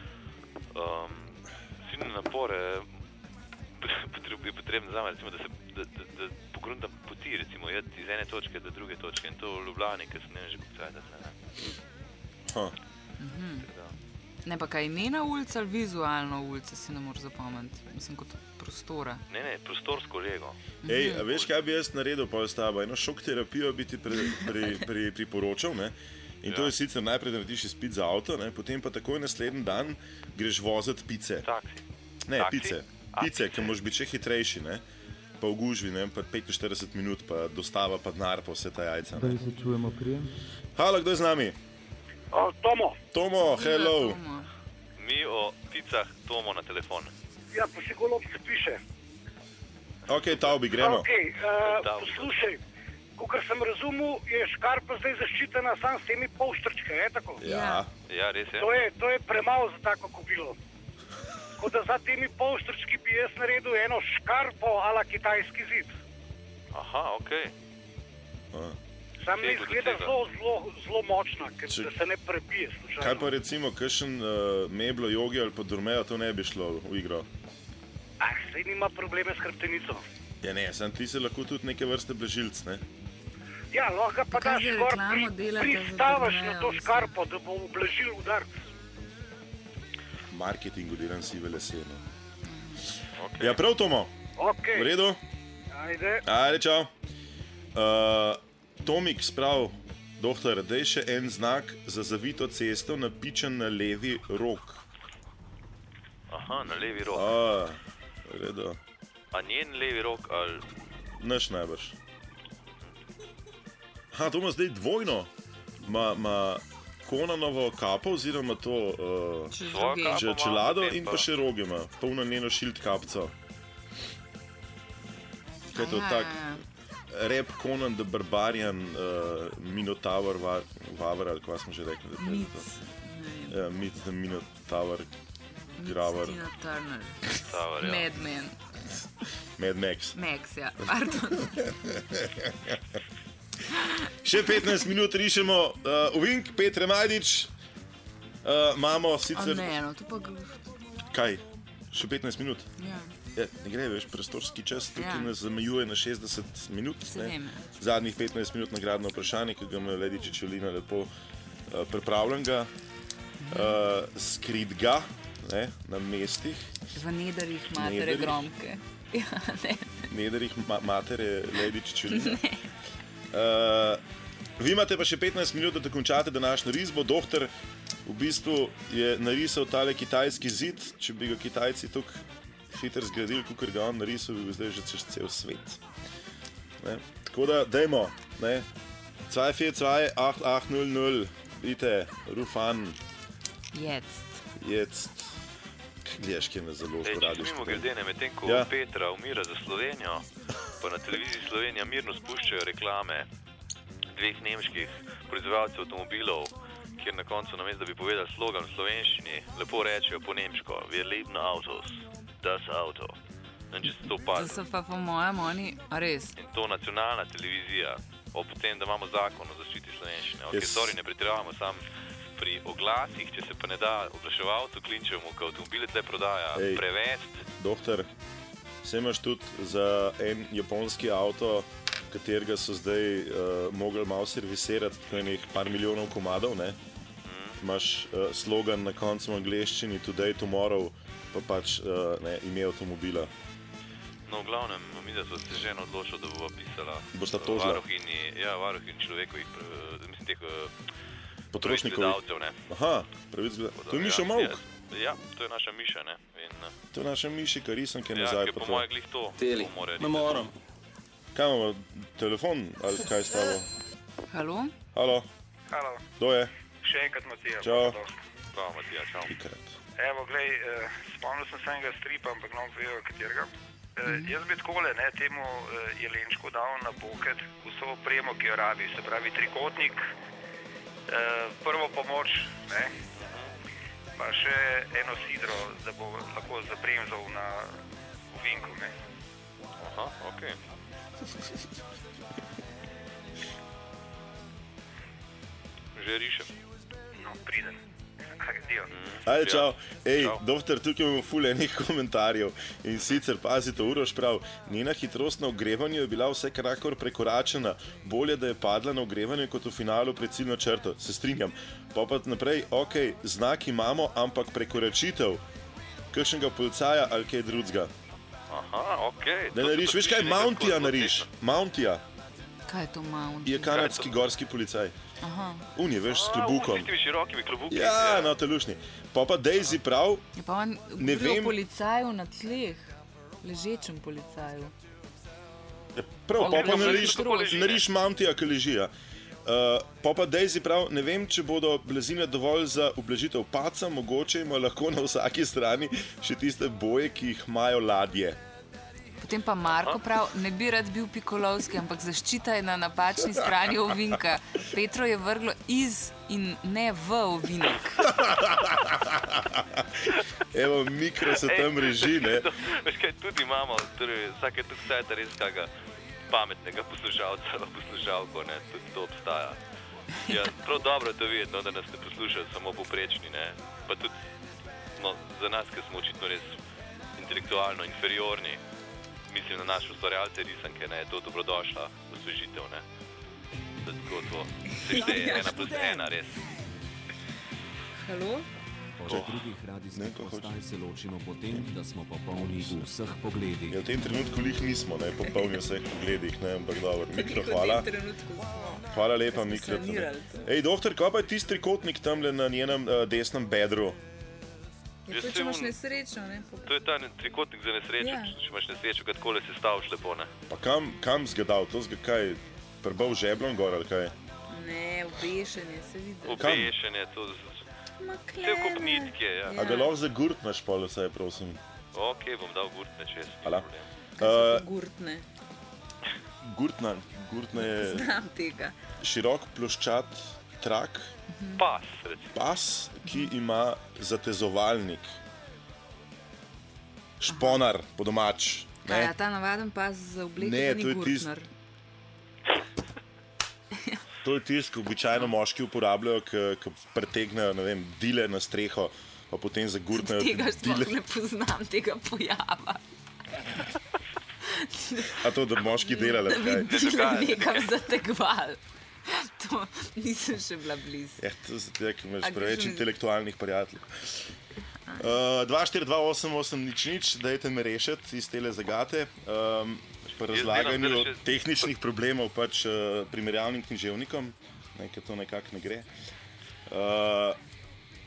um, silne napore potreb, je potrebno zame, recimo, da, se, da, da, da pogruntam poti, recimo, jed iz ene točke do druge točke in to v Ljubljani, ker sem ne vem že kako cajt, ne. Ha. Tako da, Ne pa kaj imena ulice ali vizualno ulice si ne moreš zapomniti. Mislim, kot prostora. Ne, ne, prostorsko lego. Ej, a veš, kaj bi jaz naredil pa s tabo? Eno šok terapijo bi ti pri, pri, pri, priporočal, ne? In to Ja. je sicer najprej da narediš izpit za avto, ne? Potem pa takoj naslednji dan greš voziti pice. Taksi. Ne, Taksi? pice. A, Pice, ki moraš biti še hitrejši, ne? Pa v gužvi, ne? Pa petinštirideset minut, pa dostava, pa denar, pa vse ta jajca. Da Ne? se čujemo prijem. Halo, kdo je z nami? O, Tomo, Tomo, hello. Tomo. Mi o picah Tomo na telefon. ja, pa si golob se piše. Ok, Taubi, gremo. Okay, uh, Eh, poslušaj, kot sem razumel, je škarpa zdaj zaščitena samo s temi polštrčke, je tako? Ja. Ja, res je. To je, to je premalo za tako kobilo. Tako da za temi polštrčki bi jaz naredil eno škarpo ala kitajski zid. Aha, okej. A. Sam ne Tega do izgleda tega. zelo, zelo, zelo močna, ker Če- da se ne prebije slučajno. Kaj pa recimo, kakšen uh, meblo, jogi ali pa durmejo, to ne bi šlo v igro? Ah, sej nima probleme s hrbtenico. Ja ne, sam ti se lahko tudi neke vrste blažilc, ne? Ja, lahko pa Kaj daš že gor, reklamo pri, delate za pristavaš Durmejo, na to mislim. škarpo, da bo ublažil udarc. Marketingu delam si veleseno. Okay. Ja, prav, Tomo. Ok, V redu? ajde. Ajde, čau. Uh, Tomik sprav, doktor, daj še en znak za zavito cesto napičen na levi rok. Aha, na levi rok. A, v redu. A njen levi rok ali... Naš najbrž. Ha, to ima zdaj dvojno. Ma, ma Konanovo kapo oziroma to uh, Čez Svojo roge. kapo. že ima, čelado potem in pa pa- še roge ima. Polno njeno šilt kapco. Kaj je to Aha, tak? ja, ja. Rap Conan the Barbarian, uh, Minotaur, var, Vavar ali kva smo že rekli. Da je Mic. to. Ne vem. Ja, Meet the Minotaur, Gravar, Tina Turner. Tower, ja. Madman. Mad Max. Max, ja. Pardon. Še petnajst minut rišemo, uh, Uvink, Petre Majdič. Uh, imamo O sicer... ne, no, to pa... gl- Kaj? Še petnajst minut? Ja, Ja, ne gre več, prostorski čas tukaj Ja. nas zamejuje na šestdeset minut. se Ne? vem. Zadnjih petnajst minut nagradno vprašanje, ki ga ima Lady Čičolina lepo uh, pripravljenega, uh, skrit ga, ne, na mestih, V nedarjih matere Nedarjih? gromke. Ja, ne. nederih ma matere Lady Čičolina. Uh, vi imate pa še petnajst minut, da dokončate današnjo risbo. Doktor v bistvu je narisal tale kitajski zid, če bi ga Kitajci tukaj hitro zgradili, kot ga on narisal, bi bil zdaj že čez cel svet. Ne? Tako da, dajmo, ne? dva štiri dva, osem osem nula nula, vidite, Rufan. Jetzt. Jetzt. Gledaš, kje me založi v radiju. Mimo grede, ne, medtem ko Ja. Petra umira za Slovenijo, pa na televiziji Slovenija mirno spuščajo reklame dveh nemških proizvajalcev avtomobilov, kjer na koncu, namesto da bi povedali slogan v slovenščini, lepo rečejo po nemško: Wir lieben Autos, das Auto. In če se to To pazi. so pa po mojem oni, a res. In to nacionalna televizija, ob tem, da imamo zakon o zaščiti slovenščine. Ok, Yes. sorry, ne pretiravamo, sam pri oglasih, če se pa ne da oglaševalcu klinčevmu, ko avtomobile tle prodaja, Ej. prevesti. Doktor, vse imaš tudi za en japonski avto, katerega so zdaj uh, mogli malo servisirati, tako enih par milijonov komadov, ne? Imaš uh, slogan na koncu v angleščini Today, Tomorrow, pa pač uh, ne, ime avtomobila. No, v glavnem, mi da so se že odločili, da bo pisala Bosta tožila? varuhinji, ja, varuhinji človekovih, prav- mislim, teh eh, Potrošnikov. gledalcev, ne. Aha, pravic gleda. To je Miša Ja, Mavk. Ja, ja, to je naša Miša, ne. In, eh, To je naša Mišika, risem, ki je ja, nazaj. ki je pa po to. mojem glih to. Teli, to mora ne reči. moram. Kaj imamo, telefon ali kaj s tabo? Halo? Halo, Halo, kdo je? še enkrat Matija. Čau. Prav, Matija, čau. Ikrat. Evo, glej, eh, spomnil sem se enega stripa, ampak ne vejo katerega. Eh, jaz bi takole, ne, temu eh, Jelenčku dal na poket vso opremo, ki jo rabi, se pravi trikotnik, eh, prvo pomoč, ne, pa še eno sidro, da bo lahko zabremzal na ovinku, ne. Aha, okej. Že rišem. No, pridem. Adijo. Ajde, Ja. čau. Ej, Čau. doktor, tukaj imamo ful enih komentarjev. In sicer, pazite, Uroš prav, njena hitrost na ogrevanju je bila vsekakor prekoračena. Bolje, da je padla na ogrevanju, kot v finalu pred ciljno črto. Se strinjam. Pa pa naprej, ok, znak imamo, ampak prekoračitev kakšnega policaja ali kaj drugega. Aha, okej. Da To- nariš, to veš kaj, sliši nekako Mountija zelo nariš. smešno. Mountija Kaj je to Mount? je kanadski gorski policaj. Aha. Un je, veš, s A, klobukom. s tistimi širokimi klobuki. Ja, no, te lušni. Pa pa Daisy prav, Je pa on Ne govori vem. o policaju na tleh, ležečem policaju. prav, Pa pa v pa glavnem nariš, kako leži, ne? nariš Mountija, ki leži. Ja. Uh, pa pa Daisy prav, ne vem, če bodo blazine dovolj za ublažitev padca, mogoče ima lahko na vsaki strani še tiste boje, ki jih imajo ladje. Potem pa Marko prav, ne bi rad bil Pikolovski, ampak zaščita je na napačni strani ovinka. Petro je vrglo iz in ne v ovinek. Evo, mikro se tam reži, ne. Veš kaj, tudi imamo, torej vsake tu sajta res kakega pametnega poslušalca ali poslušalko, ne, tudi to obstaja. Ja, prav dobro je to videti, no, da nas ne poslušajo samo poprečni, ne, pa tudi no, za nas, ki smo očitno res intelektualno inferiorni, mislim na naše ustvarjalce risanke, ne, je to dobrodošla osvežitev, ne. Da tako to se šteje, ena plus ena, res. Halo? Od drugih radijskih Ne, ko postaj se ločimo po tem, da smo popolni v vseh pogledih. Ja, v tem trenutku lih nismo, ne, popolni v vseh pogledih, ne, ampak dobro. Mikro, hvala. Hvala lepa, Mikro. Ej, doktor, kaj pa je tisti trikotnik tamle na njenem uh, desnem bedru? Je to, če imaš nesrečo, ne? To je ta trikotnik za nesrečo, Ja. če imaš nesrečo, kad kole se staviš lepo, ne. Pa kam, kam zgadal? To zga kaj? Prbal žeblom gor ali kaj? Ne, obešenje se vidi. Obešenje, to z... Vse v kup nitke, ja. A ga lahko zagurtnaš pol vsaj, prosim. Ok, bom dal gurtne čez. Hvala. Kaj so Uh, to gurtne? gurtna, gurtna je Znam tega. širok ploščat trak, Pas, recimo. pas, ki ima zatezovalnik. Šponar, po domač. Kaj, Ne? a ta navaden pas za obleko Ne, pa ni to je tist- gurtner? To je tisto, ki običajno moški uporabljajo, ki pretegnejo, ne vem, dile na streho, pa potem zagurtnejo Tega sploh dile. ne poznam, tega pojava. A to, da moški delali, Da bi kaj? dile nekam zategval. To nisem še bila blizu. Ja, to se tega, ki imaš A preveč greš mi- intelektualnih prijateljev. Uh, dva štiri dva osem osem nič nič, dajte me rešiti iz tele zagate. Um, pri Jaz razlaganju delam zdaj še- tehničnih problemov pač uh, primerjalnim književnikom, ne, ker to nekako ne gre. Uh,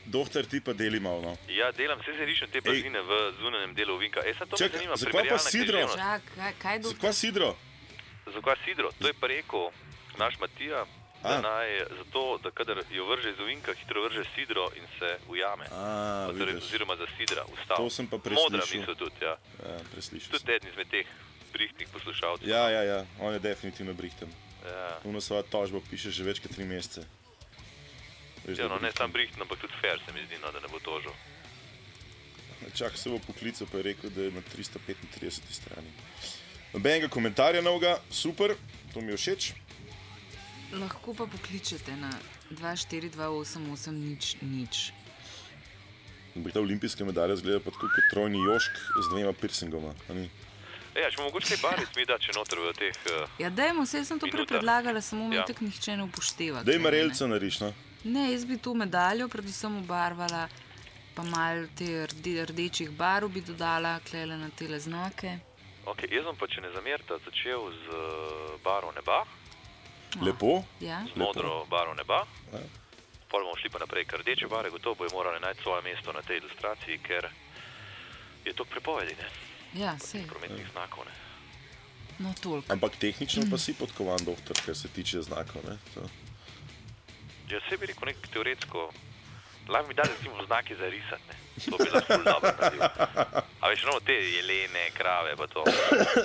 Doktor, ti pa deli malo. No. Ja, delam, vse se rišem te prazine v zunanjem delu ovinka. E, sad to Čak, me zanima, zakaj pa sidro? Čak, kaj, kaj doktor? Zakaj sidro? Zakaj sidro? To je pa rekel naš Matija, da naj, zato, da kadar jo vrže iz ovinka, hitro vrže sidro in se ujame. A, torej, oziroma za sidra, ustav. To sem pa preslišal. Modra misel tudi, ja. Ja, preslišal. Tudi eden izmed teh brihtnih poslušalcev. Ja, ja, ja, on je definitivno brihten. Ja. Uno svoja tožba piše že več kot tri mesece. Veš, ja, no, ne sam brichten, ampak tudi fair se mi zdi, no, da ne bo tožil. Čak se bo poklical, pa je rekel, da je na tristo petintrideseti strani. Nobenega komentarja novega, super, to mi je všeč. Lahko pa pokličete na dva štiri dva osem osem nič nič. Ta olimpijska medalja zgleda pa tako kot trojni jošk z dvema piercingoma, a ni? Ja, če bomo mogoče kaj barvic mi dati, če noter v teh uh, Ja, dajmo, vse sem to prej predlagala, samo me Ja. tak nihče ne upošteva. Daj marelca nariš, no? Ne, jaz bi to medaljo predvsem obarvala, pa malo te rde, rdečih barv bi dodala, klele na tele znake. Ok, jaz bom pa, če ne zamerta, začel z uh, barvo neba, Lepo? Ja. z modro barvo neba. Ja. Pol bomo šli pa naprej, ker rdeče barve gotovo bojo morali najti svoje mesto na tej ilustraciji, ker je to prepovedi, ne? Ja, sej. Prometnih znakov, ne? No, toliko. Ampak tehnično pa si podkovan, doktor, kar se tiče znakov, ne? To. Ja, se bi rekel nekaj teoretsko, lahko mi da recimo znaki za risati, ne? To bi lahko ful dobro naredil. A veš, no, te jelene, krave pa to.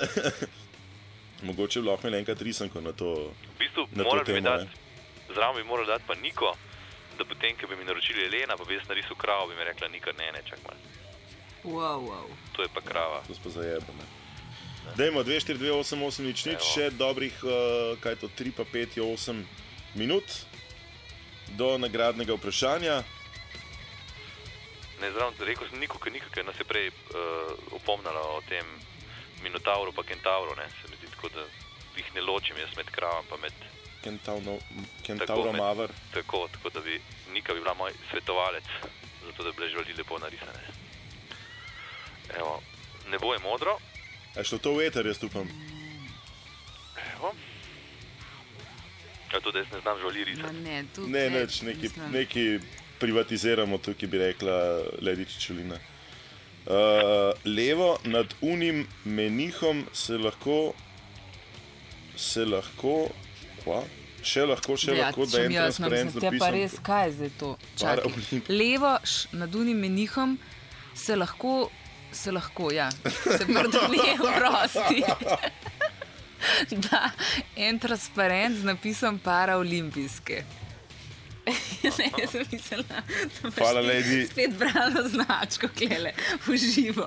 Mogoče bi lahko imeli enkrat risanko na to, V bistvu na to morali bi temo, dati, ne? zraven bi morali dati pa Niko, da potem, ko bi mi naročili jelena, pa bi jaz narisal kravo, bi mi rekla Nika, ne, ne, čak malo. Wow, wow. To je pa krava. To smo zajebane. Dajmo, dva štiri dve osem osem nič nič, še dobrih, uh, kaj to, tri pa pet je osem minut do nagradnega vprašanja. Ne, zraven, rekel sem Niko, ker Nika, ker nas je prej uh, opomnala o tem Minotavru pa Kentavru, ne, se mi zdi tako, da jih ne ločim jaz med kravam pa med... Kentauro Maver. Tako, tako da bi Nika bi bila moj svetovalec, zato da bi bile živali lepo narisane. Evo, nebo je modro. A šlo to v eter, jaz upam? Evo. Ja, to, da jaz ne znam živali risati. Ne, tu Ne, neč, neki, neki privatiziramo tukaj, bi rekla Lady Čičulina. Uh, levo nad unim menihom se lahko, se lahko, kva? Še lahko, še ja, lahko, da je en transparent napisan. Ja, pa res, kaj je zdaj to? Čakaj. Levo š, nad unim menihom se lahko, se lahko, ja, se pardonje prosti. Da, en transparent z napisom paraolimpijske. Ne, jaz sem mislila, da Hvala, boš Lady. spet brala značko, klele, v živo.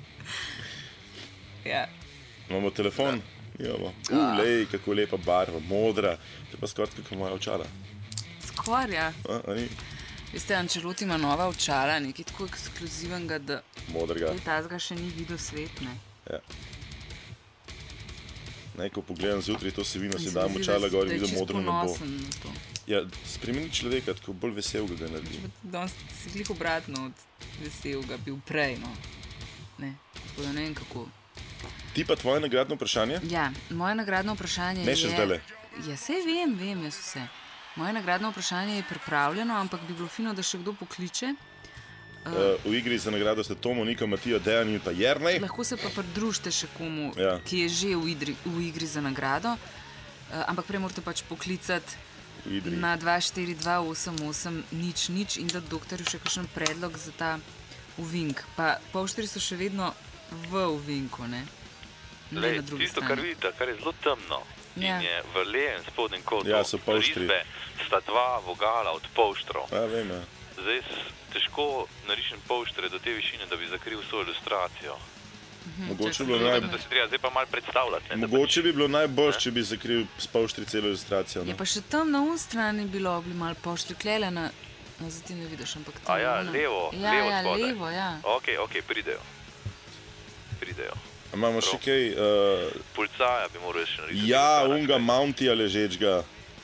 Ja. Imamo telefon? Imamo. Uh, lej, kako lepa barva, modra. To je pa skoraj kako moja očala. Skoraj, ja. A, a ni? Veste, Ancelotti ima nova očala, nekaj tako ekskluzivnega, da Modrega. kaj tazga še ni videl svet, ne. Ja. Ne, ko pogledam zjutraj to se vino, si dam očala gor in vidim modro nebo. Ja, spremeni človeka, tako bolj veselega ga naredi. Danes si glih obratno od veselega bil prej, no. Ne, tako da ne vem kako. Ti pa tvoje nagradno vprašanje? Ja, moje nagradno vprašanje Ne je... še zdajle. Ja, sej vem, vem, jaz vse. Moje nagradno vprašanje je pripravljeno, ampak bi bilo fino, da še kdo pokliče. Uh, v igri za nagrado ste Tomo, Nika, Matija, Dejan in pa Jernej. Lahko se pa pridružite še komu, Ja. ki je že v igri, v igri za nagrado, uh, ampak prej morate pač poklicati V igri. na dva štiri dva osem osem nič nič in dati doktorju še kakšen predlog za ta uvink. Pa polštri so še vedno v uvinku, ne? Ne Lej, na drugi tisto, strani. kar vidite, kar je zelo temno Ja. in je v levem spodnjem kotu Ja, so polštri. risbe, sta dva vogala od polštrov. Ja, vem, ja. Zdaj s- težko narišem polštre do te višine, da bi zakril vso ilustracijo. Mogoče bi bilo Da naj... se treba zdaj pa malo predstavljati. Ne, da Mogoče bi bilo najbolj, če bi zakril s polštri celo ilustracijo. Je No? pa še tam na un strani bilo, bi malo poštri klele na... No, zdaj ti ne vidiš, ampak tam... A ja, ono. levo, ja, levo ja, spodaj. levo, ja. Ok, ok, pridejo. Pridejo. A imamo še kaj... Uh... Pulcaja bi moral še narediti. Ja, unga Mountija ležečga.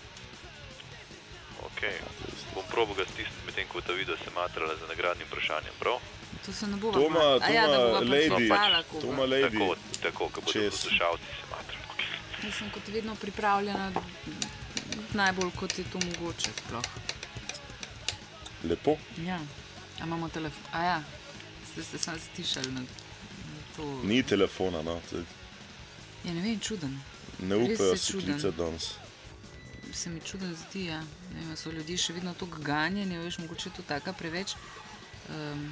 Ok, bom probal ga stisniti, medtem ko ta video se matrala za nagradnim vprašanjem, prav? To se ne bo Toma, A ja, da bova Toma, pač Lady, poslala koga. Toma, Lady. Tako, tako, ko bodo Čez. poslušalci se matrali. Okay. Jaz sem kot vedno pripravljena najbolj, kot je to mogoče sploh. Lepo. Ja, a imamo telefon. A ja, ste se sam stišali na to. Ni telefona, no. Ja, ne vem, čuden. Ne upajo si klicati danes. Se mi čuden zdi, ja. Ne vem, so ljudje še vedno toliko ganjeni, veš, mogoče to taka preveč. Um,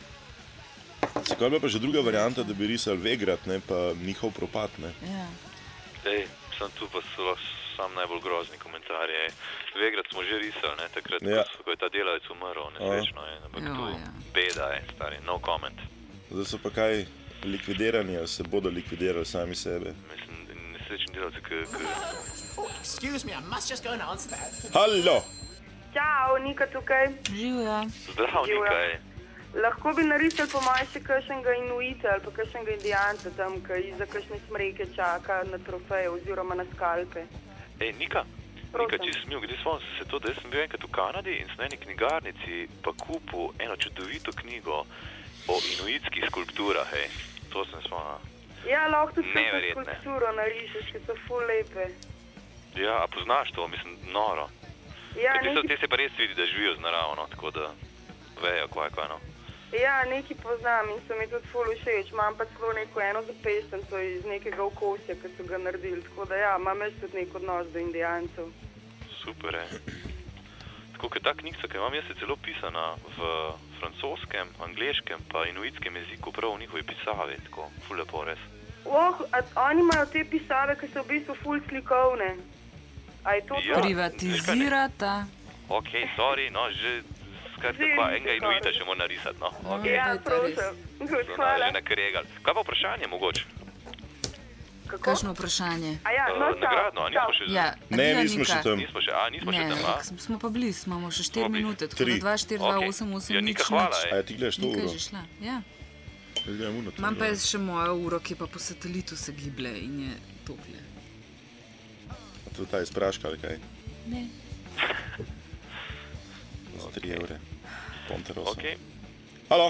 Zakaj je pa že druga varianta, da bi risali Vegrad, ne, pa njihov propad, ne? Ja. Ej, sem tu pa so sam najbolj grozni komentarji. Ej. Vegrad smo že risali, ne, takrat, ja. ko, ko je ta delavec umrl, nesrečno, je. Ampak Jo, tu ja. beda, je, stari, no comment. Zdaj so pa kaj likvidirani, ali se bodo likvidirali sami sebe? Mislim, nesrečni delavci, ki... Oh, excuse me, I must just go and answer that. Hallo! Čau, Nika tukaj. Živja. Zdrav, Nika, ej. Lahko bi narisali po mojem še kakšnega inuita ali pa kakšnega indijanca tam, ki za kakšne smreke čaka na trofeje oziroma na skalpe. Ej, Nika, Nika, če sem imel, gdje spomnim se to, da jaz sem bil enkrat v Kanadi in sem na eni knjigarnici pa kupil eno čudovito knjigo o inuitskih skulpturah, hej. To sem spomnil. Ja, lahko tudi Neverjetne. skulpturo narišeš, ki so ful lepe. Ja, a poznaš to, mislim, noro. Ja, te, so, neki, te se pa res vidi, da živijo z naravo, no, tako da vejo, kaj je kaj, no. ja, neki poznam in so mi tudi ful všeč. Imam pa celo neko eno zapestnico iz nekega okosja, ki so ga naredili. Tako da ja, imam jaz tudi nek odnos do indijancev. Super, je. Tako, ker ta knjiga, ki imam jaz, je celo pisana v francoskem, angleškem pa inuitskem jeziku, prav v njihovi pisavi, tako, ful lepo, res. Oh, a oni imajo te pisave, ki so v bistvu ful slikovne. A je to Ja. to? Privatizirata. Ok, sorry, no, že skratka Že pa nisi enega sorry. inuita še mora narisati, no. Ok, Ja, Dajte prosim. Good, so hvala. že nakregali. Kaj pa vprašanje mogoče? Kako? Kakšno vprašanje? A ja, no, Uh, nagradno, a nismo še... Ja, Ne, Adija nismo še Nika. tam. Nismo še, a, nismo Ne, še tam, a? ampak smo- smo pa bili, imamo še štiri Smo bili. minute, tako Tri. da dva, štiri, dva, Ok. osem, osem, Ja, nič, Nika, hvala, nič. ej. A ja, ti gledaš to Nika je uro? že šla, ja. Jaz gledam uno, to Imam pa uro. jaz še mojo uro, ki pa po satelitu se giblje in je tople. A to je ta izpraška, ali kaj? Ne. Za tri evre. Ponterosa. Ok, Halo!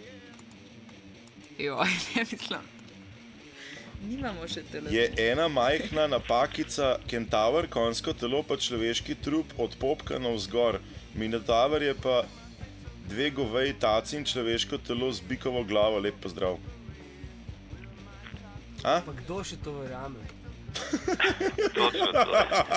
Joj, ne mislim. Nimamo še telefon. Je ena majhna napakica kentaver, konjsko telo pa človeški trup od popka navzgor. Minotaver je pa dve goveji taci in človeško telo z bikovo glavo. Lep pozdrav. A? Pa kdo še to verjame? točno to.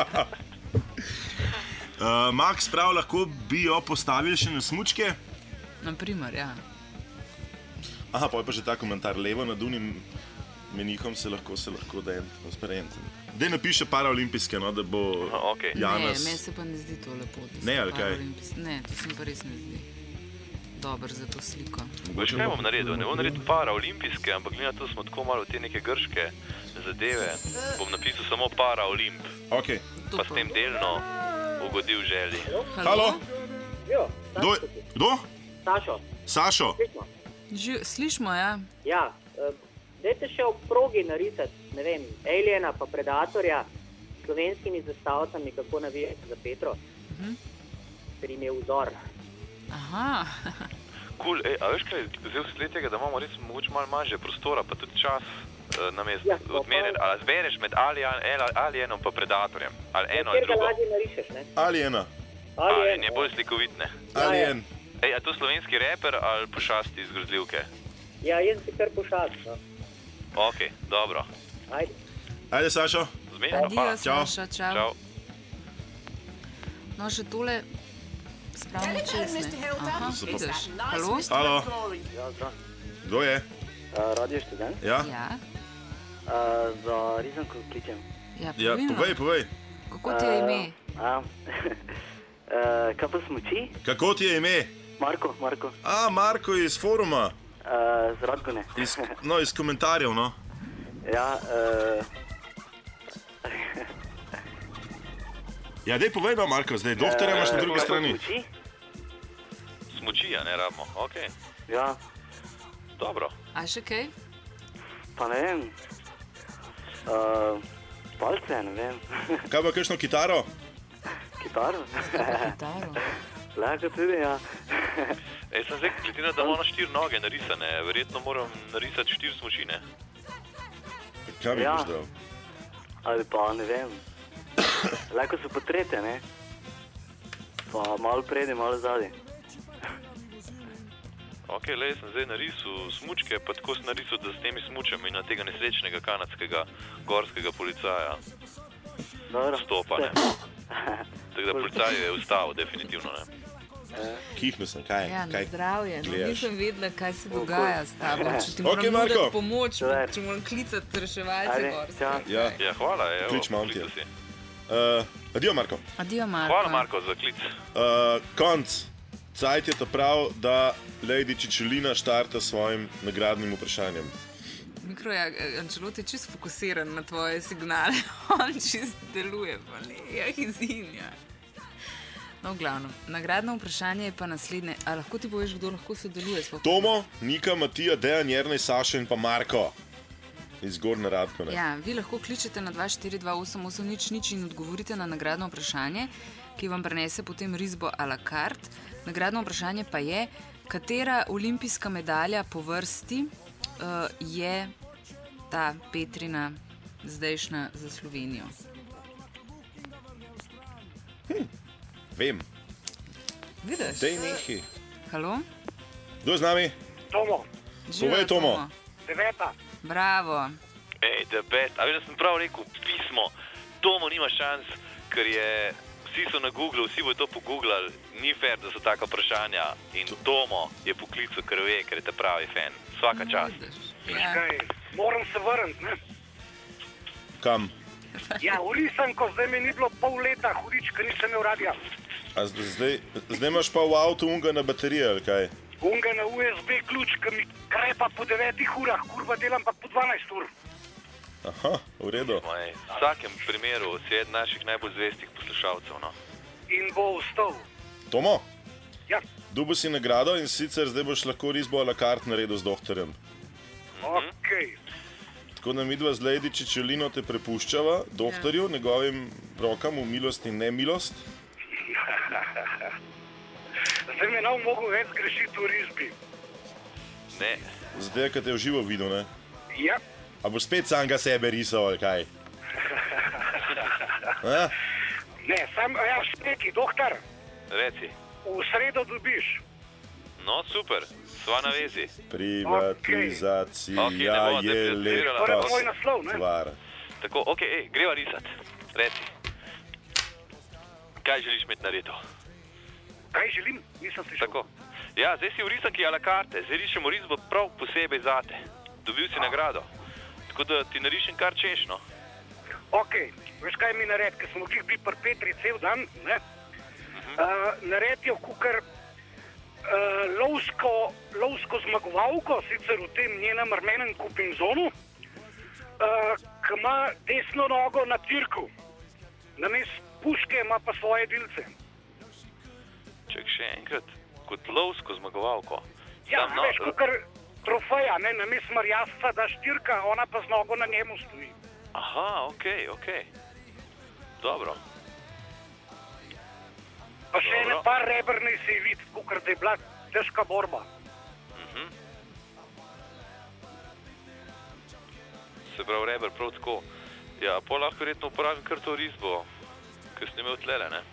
Uh, Max prav, lahko bi jo postavili še na smučke? Naprimer, ja. Aha, pa je pa že ta komentar. Levo nad unim menihom se lahko, se lahko da en transparent. Dej napiše paraolimpijske, no, da bo Aha, ok. Janez... Ne, meni se pa ne zdi to lepo. da Ne, so ali kaj? paraolimpijski- Ne, to se mi pa res ne zdi dober za to sliko. Veš, kaj bom naredil? Ne bom naredil paraolimpijske, ampak glede na to, smo tako malo v te neke grške zadeve, bom napisal samo paraolimp, Ok. pa s tem delno ugodil želji. Halo? Jo, Kdo? Kdo? Sašo, Sašo? slišmo. Ži, slišmo, ja. Ja, uh, dajte še v progi narisati, ne vem, Aliena pa Predatorja s slovenskimi zastavicami, kako navijati za Petro, Mhm. ker jim je vzor. Aha. Kul, cool, ej, a veš kaj, zdaj vsled tega, da imamo res mogoče malo manjše prostora, pa tudi čas uh, nam je Ja, odmerjen, ali zbereš med Alien, Alienom pa Predatorjem, ali eno ali Kjer ga drugo. lažje narišeš, ne? Ali ena? Alien je bolj slikovit, ne? Ali Ja, ja. en? Ej, a to slovenski reper ali pošasti iz grozljivke? Ja, jaz bi kar pošal, no. Ok, dobro. Ajde. Ajde, Sašo. Zmenjeno, Adijo, hvala. Čau. Saša, čau. Čau. No, še tole spravimo Telephone, čez, mister ne? Hilda. Aha, Is vidiš. that nice, Halo? mister Halo. McCrory? Ja, zdrav. Kdo je? Uh, radio študent. Ja? Ja, Uh, za Rizanko kličem. ja, Ja, pravilno. povej, povej. Kako ti je ime? A, uh, kaj pa smuči? Kako ti je ime? Marko, Marko. A, Marko iz foruma. Uh, z Radgone. Iz, no, iz komentarjev, no. Ja, uh, Ja, dej povej pa, Marko, zdaj. Doktorja imaš na drugi kaj pa strani. smuči? Smučija, ne rabimo, ok. Ja, Dobro. A še kaj? pa ne vem. Uh, palce, ne vem. Kaj pa kakšno kitaro? Kitaro? Kitaro. Lahko tudi, ja. Ej, sem zdaj, glede na, da imamo štiri noge narisane, verjetno moram narisati štiri smučine. Kaj bi Ja. boš dal? Ali pa ne vem. Lahko so pa tretje, ne? Pa malo predi, malo zadaj. ok, le, sem zdaj narisal smučke, pa tako sem narisal, da s temi smučami na tega nesrečnega kanadskega gorskega policaja stopa, ne. Tako da policaj je ustavil, definitivno, ne. Kihnu sem, kaj? Ja, na kaj zdravje. No, nisem vedela, kaj se dogaja s tabo. Če ti Ok, moram Marko. nuditi pomoč, če moram klicati reševalce gorske. Ja, Ja, hvala, evo, klič mam ti. poklical si. Uh, adijo, Marko. Adijo, Marko. Hvala, Marko, za klic. Uh, konc. Cajt je to prav, da Lady Čičelina štarta s svojim nagradnim vprašanjem. Mikro, ja, Ančelot je čist fokusiran na tvoje signale. On čist deluje, pa ne, ja, izinja. No, v glavnem, nagradno vprašanje je pa naslednje. A lahko ti poveš, kdo lahko sodeluje? Sploh? Tomo, Nika, Matija, Dejan, Jernej, Saša in pa Marko. Iz Gornje Radko, ne? Ja, vi lahko kličete na dva štiri dva osem osem nič nič in odgovorite na nagradno vprašanje, ki vam prinese potem risbo a la carte. Nagradno vprašanje pa je, katera olimpijska medalja po vrsti uh, je ta Petrina zdajšnja za Slovenijo? Hm, vem. Vidiš? Dej nehi. Halo? Kdo je z nami? Tomo. Povej, Tomo. Deveta. Bravo. Ej, debet, a veš, da sem prav rekel pismo. Tomo nima šans, ker je, vsi so na Google, vsi bodo to pogooglali, ni fair, da so taka vprašanja. In Tomo je poklical, ker ve, ker je ta pravi fan. Svaka čast. Ja. Kaj, moram se vrniti, ne? Kam? Ja, v risanko, zdaj mi ni bilo pol leta, hudič, ker nisem imel radija. A zdaj, zdaj, zdaj imaš pa v avtu unga na baterije, ali kaj? Unga na U S B ključ, ki mi krepa po devetih urah, kurva delam pa po dvanajst ur. Aha, v redu. Moj, v vsakem primeru si eden naših najbolj zvestih poslušalcev, no. In bo vstal. Tomo? Ja. Dobil si nagrado in sicer zdaj boš lahko risbo a la carte naredil z doktorjem. Ok. Tako da midva z Lady Čičelino te prepuščava doktorju, ja. njegovim rokam v milost in nemilost. Zdaj mi ne bom mogel več grešiti v risbi. Ne. Zdaj, kad te je v živo videl, ne? Ja. A boš spet samega sebe risal, ali kaj? A? Ne, sam, ja, šteki, doktor. Reci. V sredo dobiš. No, super, sva na vezi. Privatizacija Ok, ne bomo je deprecirala. lepa Tvoj naslov, ne? stvar. Tako, ok, ej, greva risat. Reci. Kaj želiš imeti na redu? Kaj želim? Nisem slišal. Tako. Ja, zdaj si v risanki a la carte, zdaj rišemo risbo prav posebej zate. Dobil si nagrado. Tako da ti narišem kar češno. Ok, veš kaj mi naredi, ker smo glih bili pri Petri cel dan, ne? Uh, naredijo kukar uh, lovsko, lovsko zmagovalko, sicer v tem njenem armenem kupinzonu, uh, ki ima desno nogo na tirku. Namesto puške ima pa svoje dilce. Ček, še enkrat, kot lovsko zmagovalko. Ja, Sam, no, veš, kukar trofeja, ne, namesto marjasca daš tirka, ona pa z nogo na njemu stoji. Aha, ok, ok. Dobro. Pa še ene par rebrnej se je videti, kukar da je bila težka borba. Mhm. Se pravi, reber, prav tako. Ja, pa lahko verjetno uporabim kar to risbo, ki sem imel tlele, ne?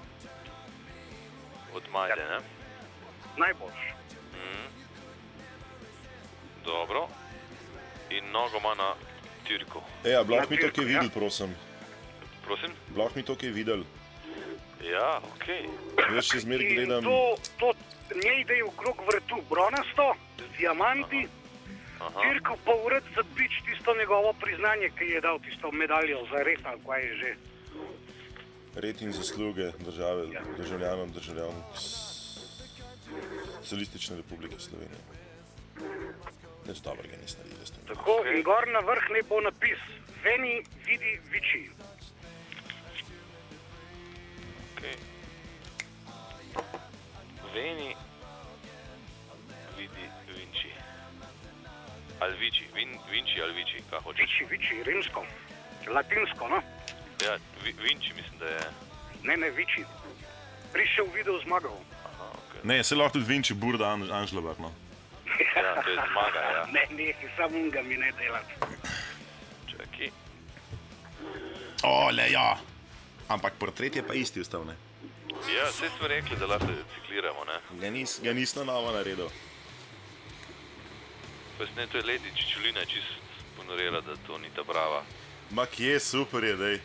Od Majde, ne? Najboljš. Mhm. Dobro. In nogo ima na tirku. Eja, lahko mi to kaj videl, prosim. Prosim? Lahko mi to kaj videl. Ja, ok. Veš, še zmer gledam. In to, to njej da je okrog vrtu bronasto, z diamanti, tirko pa ured zadbič tisto njegovo priznanje, ki je dal tisto medaljo za red, ali kaj je že. Red in zasluge države, državljanom, državljanom Socialistične republike Slovenije. Nič dobrega niste naredili s tem. Tako, in gor na vrh ne bo napis Veni, vidi, viči. Okay. Veni, vidi, vinči. Ali viči, Vin, vinči ali viči, kaj hočeš? Viči, viči, rimsko, latinsko, no? Ja, vi, vinči mislim, da je... Ne, ne, viči. Prišel video zmagal. Aha, okay. Ne, se lahko tudi vinči Burda An Anžlovar, no? Ja, to je zmaga, ja. Ne, ne, samo unga mi ne delati. Čaki. Ole, ja. Ampak portret je pa isti ostal, ne? Ja, vse smo rekli, da lahko recikliramo, ne? Ga, nis, ga nisem novo naredil. Pa ne, to je Ledi Čičulina čist ponorela, da to ni ta prava. Ma kje, super je, dej.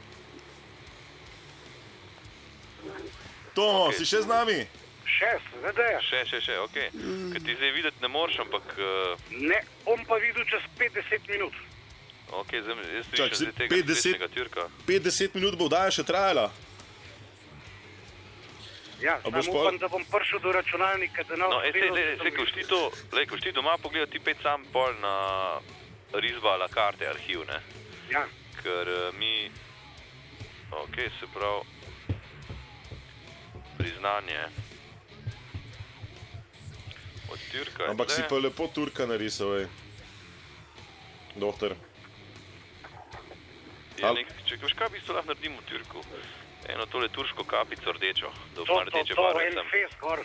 Tomo, okay. Si še z nami? Še, seveda je. Še, še, še, okej. Okay. Ker ti zdaj videti ne moreš, ampak... Uh... Ne, bom pa videl čez petdeset minut. Okej, okay, zdaj, jaz Čak, slišam zdaj tega petdeset, spletnega Tjurka. petdeset minut bo vdaja še trajala. Ja, samo upam, da bom prišel do računalnika, da ne no, uspelo... No, ko šti to, lej, ko šti doma pogledati, ti pet sam pol na risba a la carte arhiv, ne? Ja. Ker uh, mi... Okej, okay, se pravi... Priznanje... Od Tjurka... Ampak si pa lepo Turka narisal, ej. Doktor. Ja, nek, če veš, kaj bi se lahko naredimo v Tjurku? Eno tole turško kapico rdečo, da to, ima rdeče to, to, barve. To, to, en fest, gor.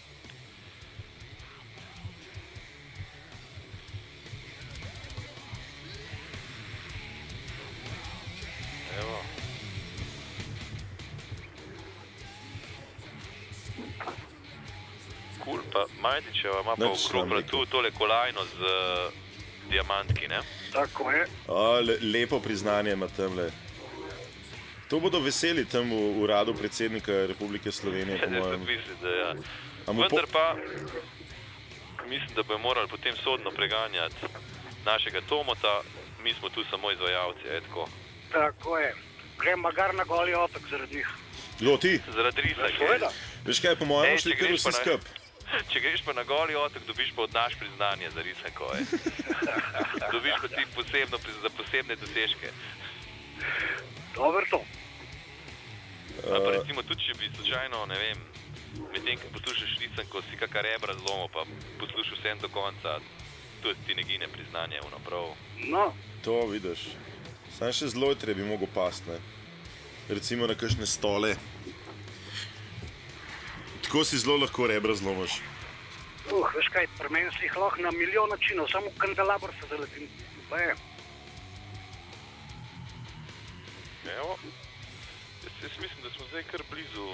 Evo. Kul, pa Majdičeva ima pa okrog vratu tole kolajno z uh, diamantki, ne? Tako je. O, le, lepo priznanje ima tamle. To bodo veseli tam v uradu predsednika Republike Slovenije, po mojem. Mislim, da ja. Vendar pa, mislim, da bi morali potem sodno preganjati našega Tomota, mi smo tu samo izvajalci, je tako. Tako je. Grem magar na Goli otok zaradi njih. Jo, ti? Zaradi risa. Seveda. Veš kaj, po mojem, šli kar vsi skup. Če greš pa na Goli otok, dobiš pa od naš priznanje za risanko, je. Dobiš pa ti posebno, za posebne dosežke. Dober to. Uh, pa recimo tudi, če bi slučajno, ne vem, medtem, ko poslušaš risanko, si kakar rebra zlomo, pa poslušaš vsem do konca, tudi ti ne gine priznanje, ono prav. No. To vidiš. Sam še zlojtre bi mogel past, ne. Recimo na kakšne stole. Tako si zelo lahko rebra zlomaš. Uh, veš kaj, pri meni si jih lahko na milijon načinov, samo kandelabor se zaletim. Pa je. Evo, jaz, jaz mislim, da smo zdaj kar blizu...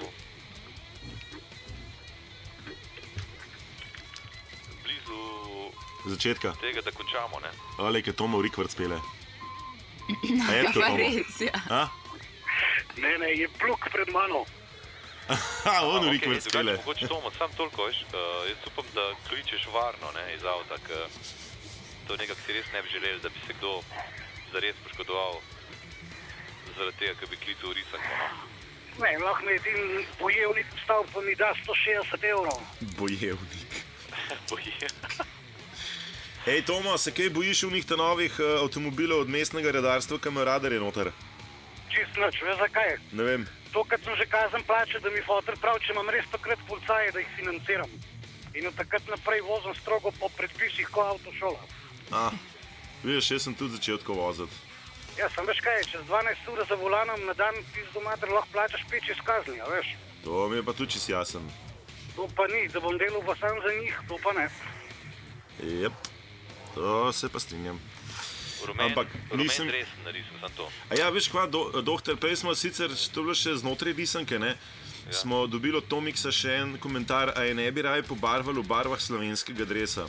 Blizu... Začetka. Tega, da končamo, ne? Ale, kaj Tomo Rikvart spele. A je Ja, to pa Tomo? res, ja. A? Ne, ne, je pluk pred mano. Aha, on okay, Rikvart spele. Mogoče Tomo, sam toliko, veš, uh, jaz upam, da kličeš varno, ne, iz avta, ker to nekako si res ne bi želeli, da bi se kdo zares poškodoval zaradi tega, ker bi klical risanko, no. Ne, lahko me edin bojevnik vstal, pa mi da sto šestdeset evrov. Bojevnik. Bojevnik. Hej, Tomo, se kaj bojiš v njih ta novih uh, avtomobilov od mestnega redarstva, ki ima radarje noter? Čist nič, veš zakaj? Ne vem. To, kad sem že kazen plačal, da mi fotor prav, če imam res takrat policaje, da jih financiram. In od takrat naprej vozim strogo po predpisih, ko avtošola. A, vidiš, jaz sem tudi začel tako voziti. Ja, sem veš kaj, čez dvanajst ur za volanom na dan pizdo mater lahko plačaš peč iz kazni, a veš? To mi je pa tudi čist jasen. To pa ni, da bom delal pa sam za njih, to pa ne. Jep, to se pa strinjam. Rumen, Ampak nisem... rumen resen narisal sem to. A ja, veš kva, do, doktor, prej smo sicer, to bilo še znotraj risanke, ne? Ja. Smo dobili od Tomiksa še en komentar, a je ne bi raje pobarvali v barvah slovenskega dresa.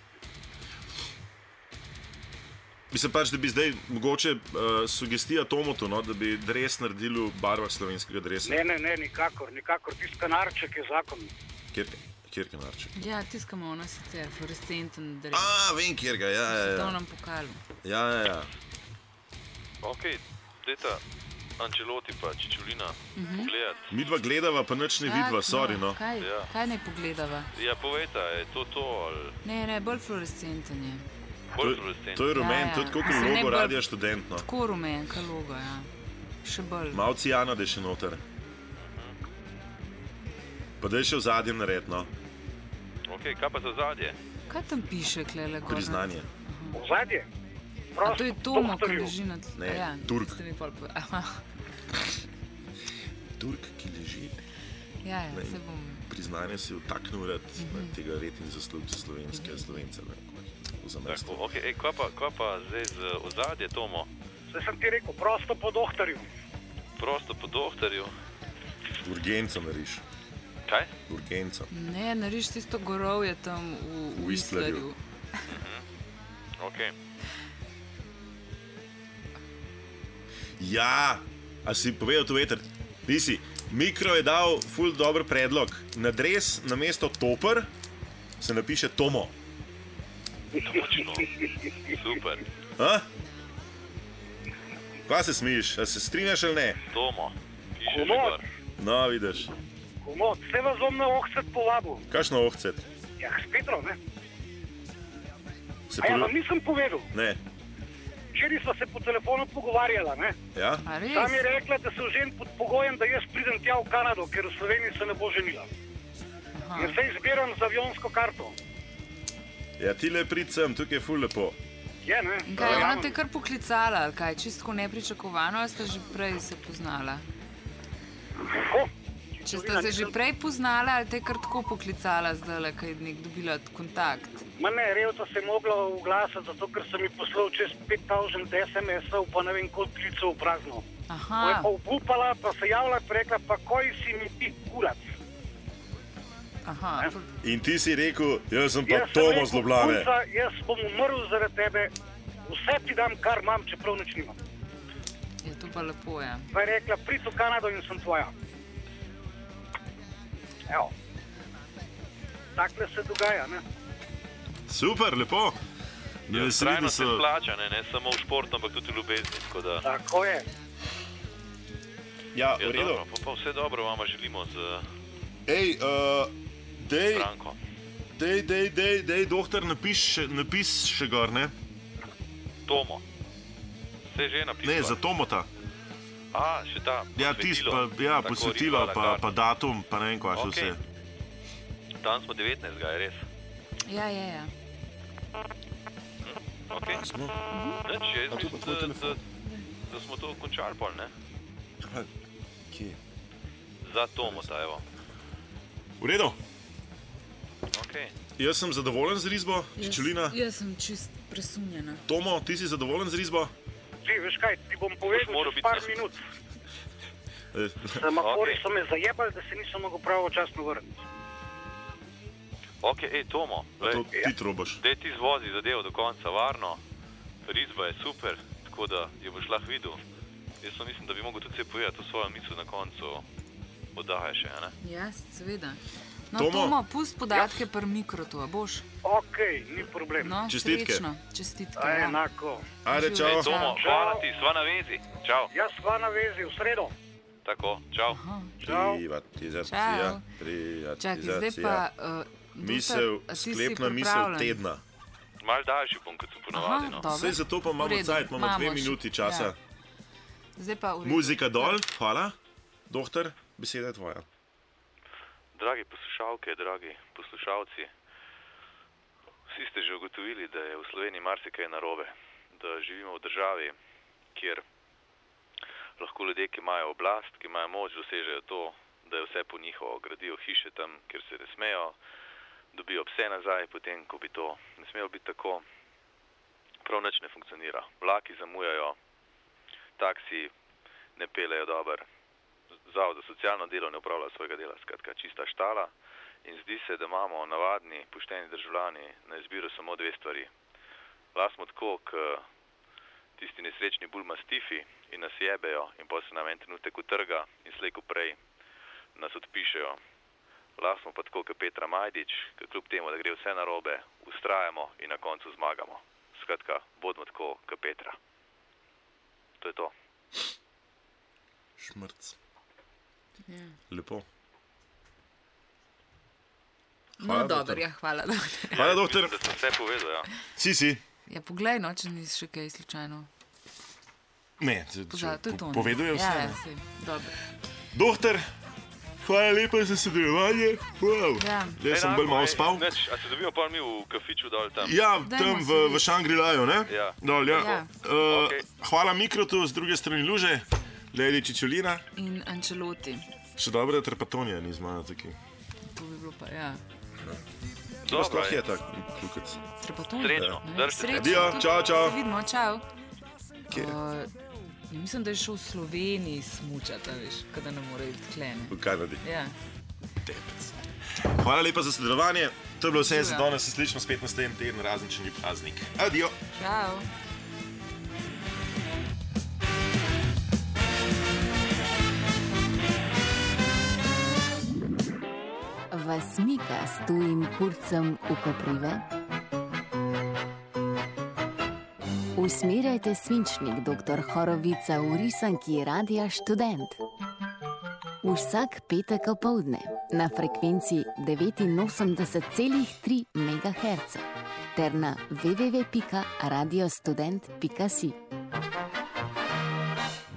Mislim pač, da bi zdaj mogoče uh, sugestija Tomotu, no, da bi dres naredili v barvah slovenskega dresa. Ne, ne, ne, nikakor, nikakor, tisti kanarček je zakon. Kjer, kjer kanarček? Ja, tiskamo ono sicer, fluorescenten dres. A, vem kjer ga, ja, ja, ja. V svetovnem pokalu. Ja, ja, ja. Ok, dajta Ancelotti pa Čičulina Mhm. pogledati. Midva gledava, pa nič ne vidva, sorry, no. Kaj, Ja. kaj naj pogledava? Ja, povejta, je to to ali... Ne, ne, bolj fluorescenten je. Bolj fluorescenten. To je rumen, Ja, ja. to je tako kot Mislim, ne logo bolj- Radia Študent, no. Tako rumen, ka logo, ja. Še bolj. Mal cijanode še noter. Pa daj še v zadnjem nared, no. Ok, kaj pa za zadje? Kaj tam piše, klele gor? Priznanje. Zadje? A to je Tomo, ki leži na tle. Ne, ja, Turk. ste mi pol pove- Aha. Turk, ki leži. Ja, ja, Ne, se bom... Priznanje si vtaknil rad Mhm. tega red in zaslug za slovenske Slovence. Ne, v zamestju. Tako, ok, ej, kaj pa, kaj pa zdaj z ozadje, Tomo? Zdaj sem ti rekel, prosto po doktorju. Prosto po doktorju. Urgenco nariš. Kaj? Urgenco. Ne, nariš tisto gorovje tam v, V v Whistlerju. Whistlerju. Okay. Ja, a si povedal to veter? Nisi. Mikro je dal ful dober predlog. Na dres na mesto Toper se napiše Tomo. Točno. Super. A? Kaj se smiš? A se strinjaš ali ne? Tomo. Pišeš Komod. gor. No, vidiš. Komod, vse vas bom na ohcet povabil. Kakšno ohcet? Ja, s Petro, ne? Se A ja, polo- vam nisem povedal. Ne. Včeraj sva se po telefonu pogovarjala, ne? Ja? Sam je rekla, da se ožen pod pogojem, da jaz pridem tja v Kanado, ker v Sloveniji se ne bo ženila. In se izbiram z avionsko karto. Ja, ti le prid sem, tukaj je ful lepo. Je, ne? In kaj, ona te kar poklicala, ali kaj? Čistko nepričakovano, ali ste že prej se poznala? Kako? Če ste se že prej poznala, ali te je kar tako poklicala zdaj, kaj je nek dobila kontakt? Ma ne, Revta se je mogla oglasiti, zato ker sem ji poslal čez pet tisoč es em esov, pa ne vem koliko klicev v prazno. Aha. Ko je pa obupala, pa se javila, pa rekla, pa koj si mi ti kurac. Aha. In ti si rekel, jaz sem pa Jaz sem Tomo rekel, z Ljubljane. punca, jaz bom umrl zaradi tebe, vse ti dam, kar imam, čeprav nič nimam. Je to pa lepo, ja. Pa je rekla, prid v Kanado in sem tvoja. Evo. Takle se dogaja, ne? Super, lepo. Me veseli, da Trajno se so... splača, ne, ne samo v športu, ampak tudi v ljubezni. Tako da... Tako je. Ja, Ja, v redu. dobro, pa, pa vse dobro vama želimo z Ej, uh, dej, Franko. dej, dej, dej, dej, doktor, napiš, še- napis še gor, ne? Tomo. Se je že napisala? Ne, za Tomota. A, še ta Ja, tis, posvetilo. pa, ja, Tako, posvetilo, risala pa, karta. pa datum, pa ne vem, kaj še Okej. vse. Tam smo devetnajstega, je res. Ja, ja, ja. Ok. Smo. Nič, jaz A to je pa mislim, tvoj da, telefon. da, da smo to končali pol, ne? Kje? Za Tomota, evo. V redu. Ok. Jaz sem zadovoljen z risbo, Čičulina. Jaz sem čist presunjena. Tomo, ti si zadovoljen z risbo? Ti, veš kaj, ti bom povedal moral čez biti par na- minut. Eh, Semafori Ok. so me zajebali, da se nisem mogel pravočasno vrniti. Ok, ej, Tomo, A to lej, ti trobaš. dej ti zvozi zadevo do konca varno. Risba je super, tako da jo boš lahko videl. Jaz pa mislim, da bi mogel tudi se povedati to svojo misel na koncu oddaje še, ne? Ja, seveda. No, Tomo. Tomo, pust podatke pri mikrotu, a boš? Ok, ni problem. No, Čestitke. srečno. Čestitke, A ja. enako. Ajde, Živijo. čau. Ej, Tomo, Čau. hvala ti, sva na vezi. Čau. Jaz sva na vezi v sredo. Tako, čau. Aha. Čau. Privatizacija, Čau. Čakaj, zdaj privatizacija. pa... Uh, Misel, doktor, a ti si sklepna misel pripravljen? tedna. Mal daljši bom, kot so ponovadi, Aha, no. dobro. Saj zato pa V imamo redu, cajt, imamo dve imamo še- minuti časa. ja. Zdaj pa v redu. Muzika dol, hvala. Doktor, beseda je tvoja. Dragi poslušalke, dragi poslušalci, vsi ste že ugotovili, da je v Sloveniji marsikaj narobe, da živimo v državi, kjer lahko ljudje, ki imajo oblast, ki imajo moč, dosežejo to, da je vse po njihovo, gradijo hiše tam, kjer se ne smejo, dobijo pse nazaj, potem, ko bi to ne smelo biti tako, prav nič ne funkcionira. Vlaki zamujajo, taksi ne pelejo dober, Zavod za socialno delo ne upravlja svojega dela, skratka čista štala, in zdi se, da imamo navadni, pošteni državljani na izbiro samo dve stvari. Lahko smo tako, k tisti nesrečni bulmastifi in nas jebejo in pa se nam en trenutek utrga in slej ko prej nas odpišejo. Lahko smo pa tako, k Petra Majdič, ki kljub temu, da gre vse narobe, ustrajamo in na koncu zmagamo. Skratka, bodimo tako, k Petra. To je to. Šmrc. Ja. Lepo. No, Hvala, dobro, doktor. ja, hvala, doktor. Hvala, doktor. Mislim, da sem vse povedal, ja. Si, si. Ja, poglej, no, če nisi še kaj slučajno. Ne, če- Poza, to je to. ne? povedal je vse. Ja, ja, ne. sej, dobro. Doktor, hvala lepa za sodelovanje. Wow. Ja. Jaz sem bolj malo spal. Neč, a se dobimo pa mi v kafiču dol tam? Ja, Dajmo tam se v, v videti. Šangri-Laju, ne? Ja. Dol, ja. Ja. Uh, Okej. Hvala Mikrotu, z druge strani Luže, Lady Čičulina. In Ančeloti. Še dobro, da Trepatonija ni zmagal tukaj. To bi bilo pa, ja. To Dobro, sploh je je. tak klukec. Trepaton. Srečno, Ne vem, držite se. srečno. Adijo, Tudi čau, čau. Se vidimo, čau. Kje? Uh, ja, mislim, da je šel v Sloveniji smučati, a veš, kada ne more iti klene. V Kanadi. Ja. Hvala lepa za sodelovanje. To je bilo vse za danes, se slišimo spet naslednji teden, razen če ni praznik. Adijo! Čau! Vas mika s tujim kurcem v koprive? Usmerjajte svinčnik doktor Horovica v risanki Radia Študent. Vsak petek opoldne na frekvenci devetinosemdeset celih tri megaherca ter na w w w pika radiostudent pika si.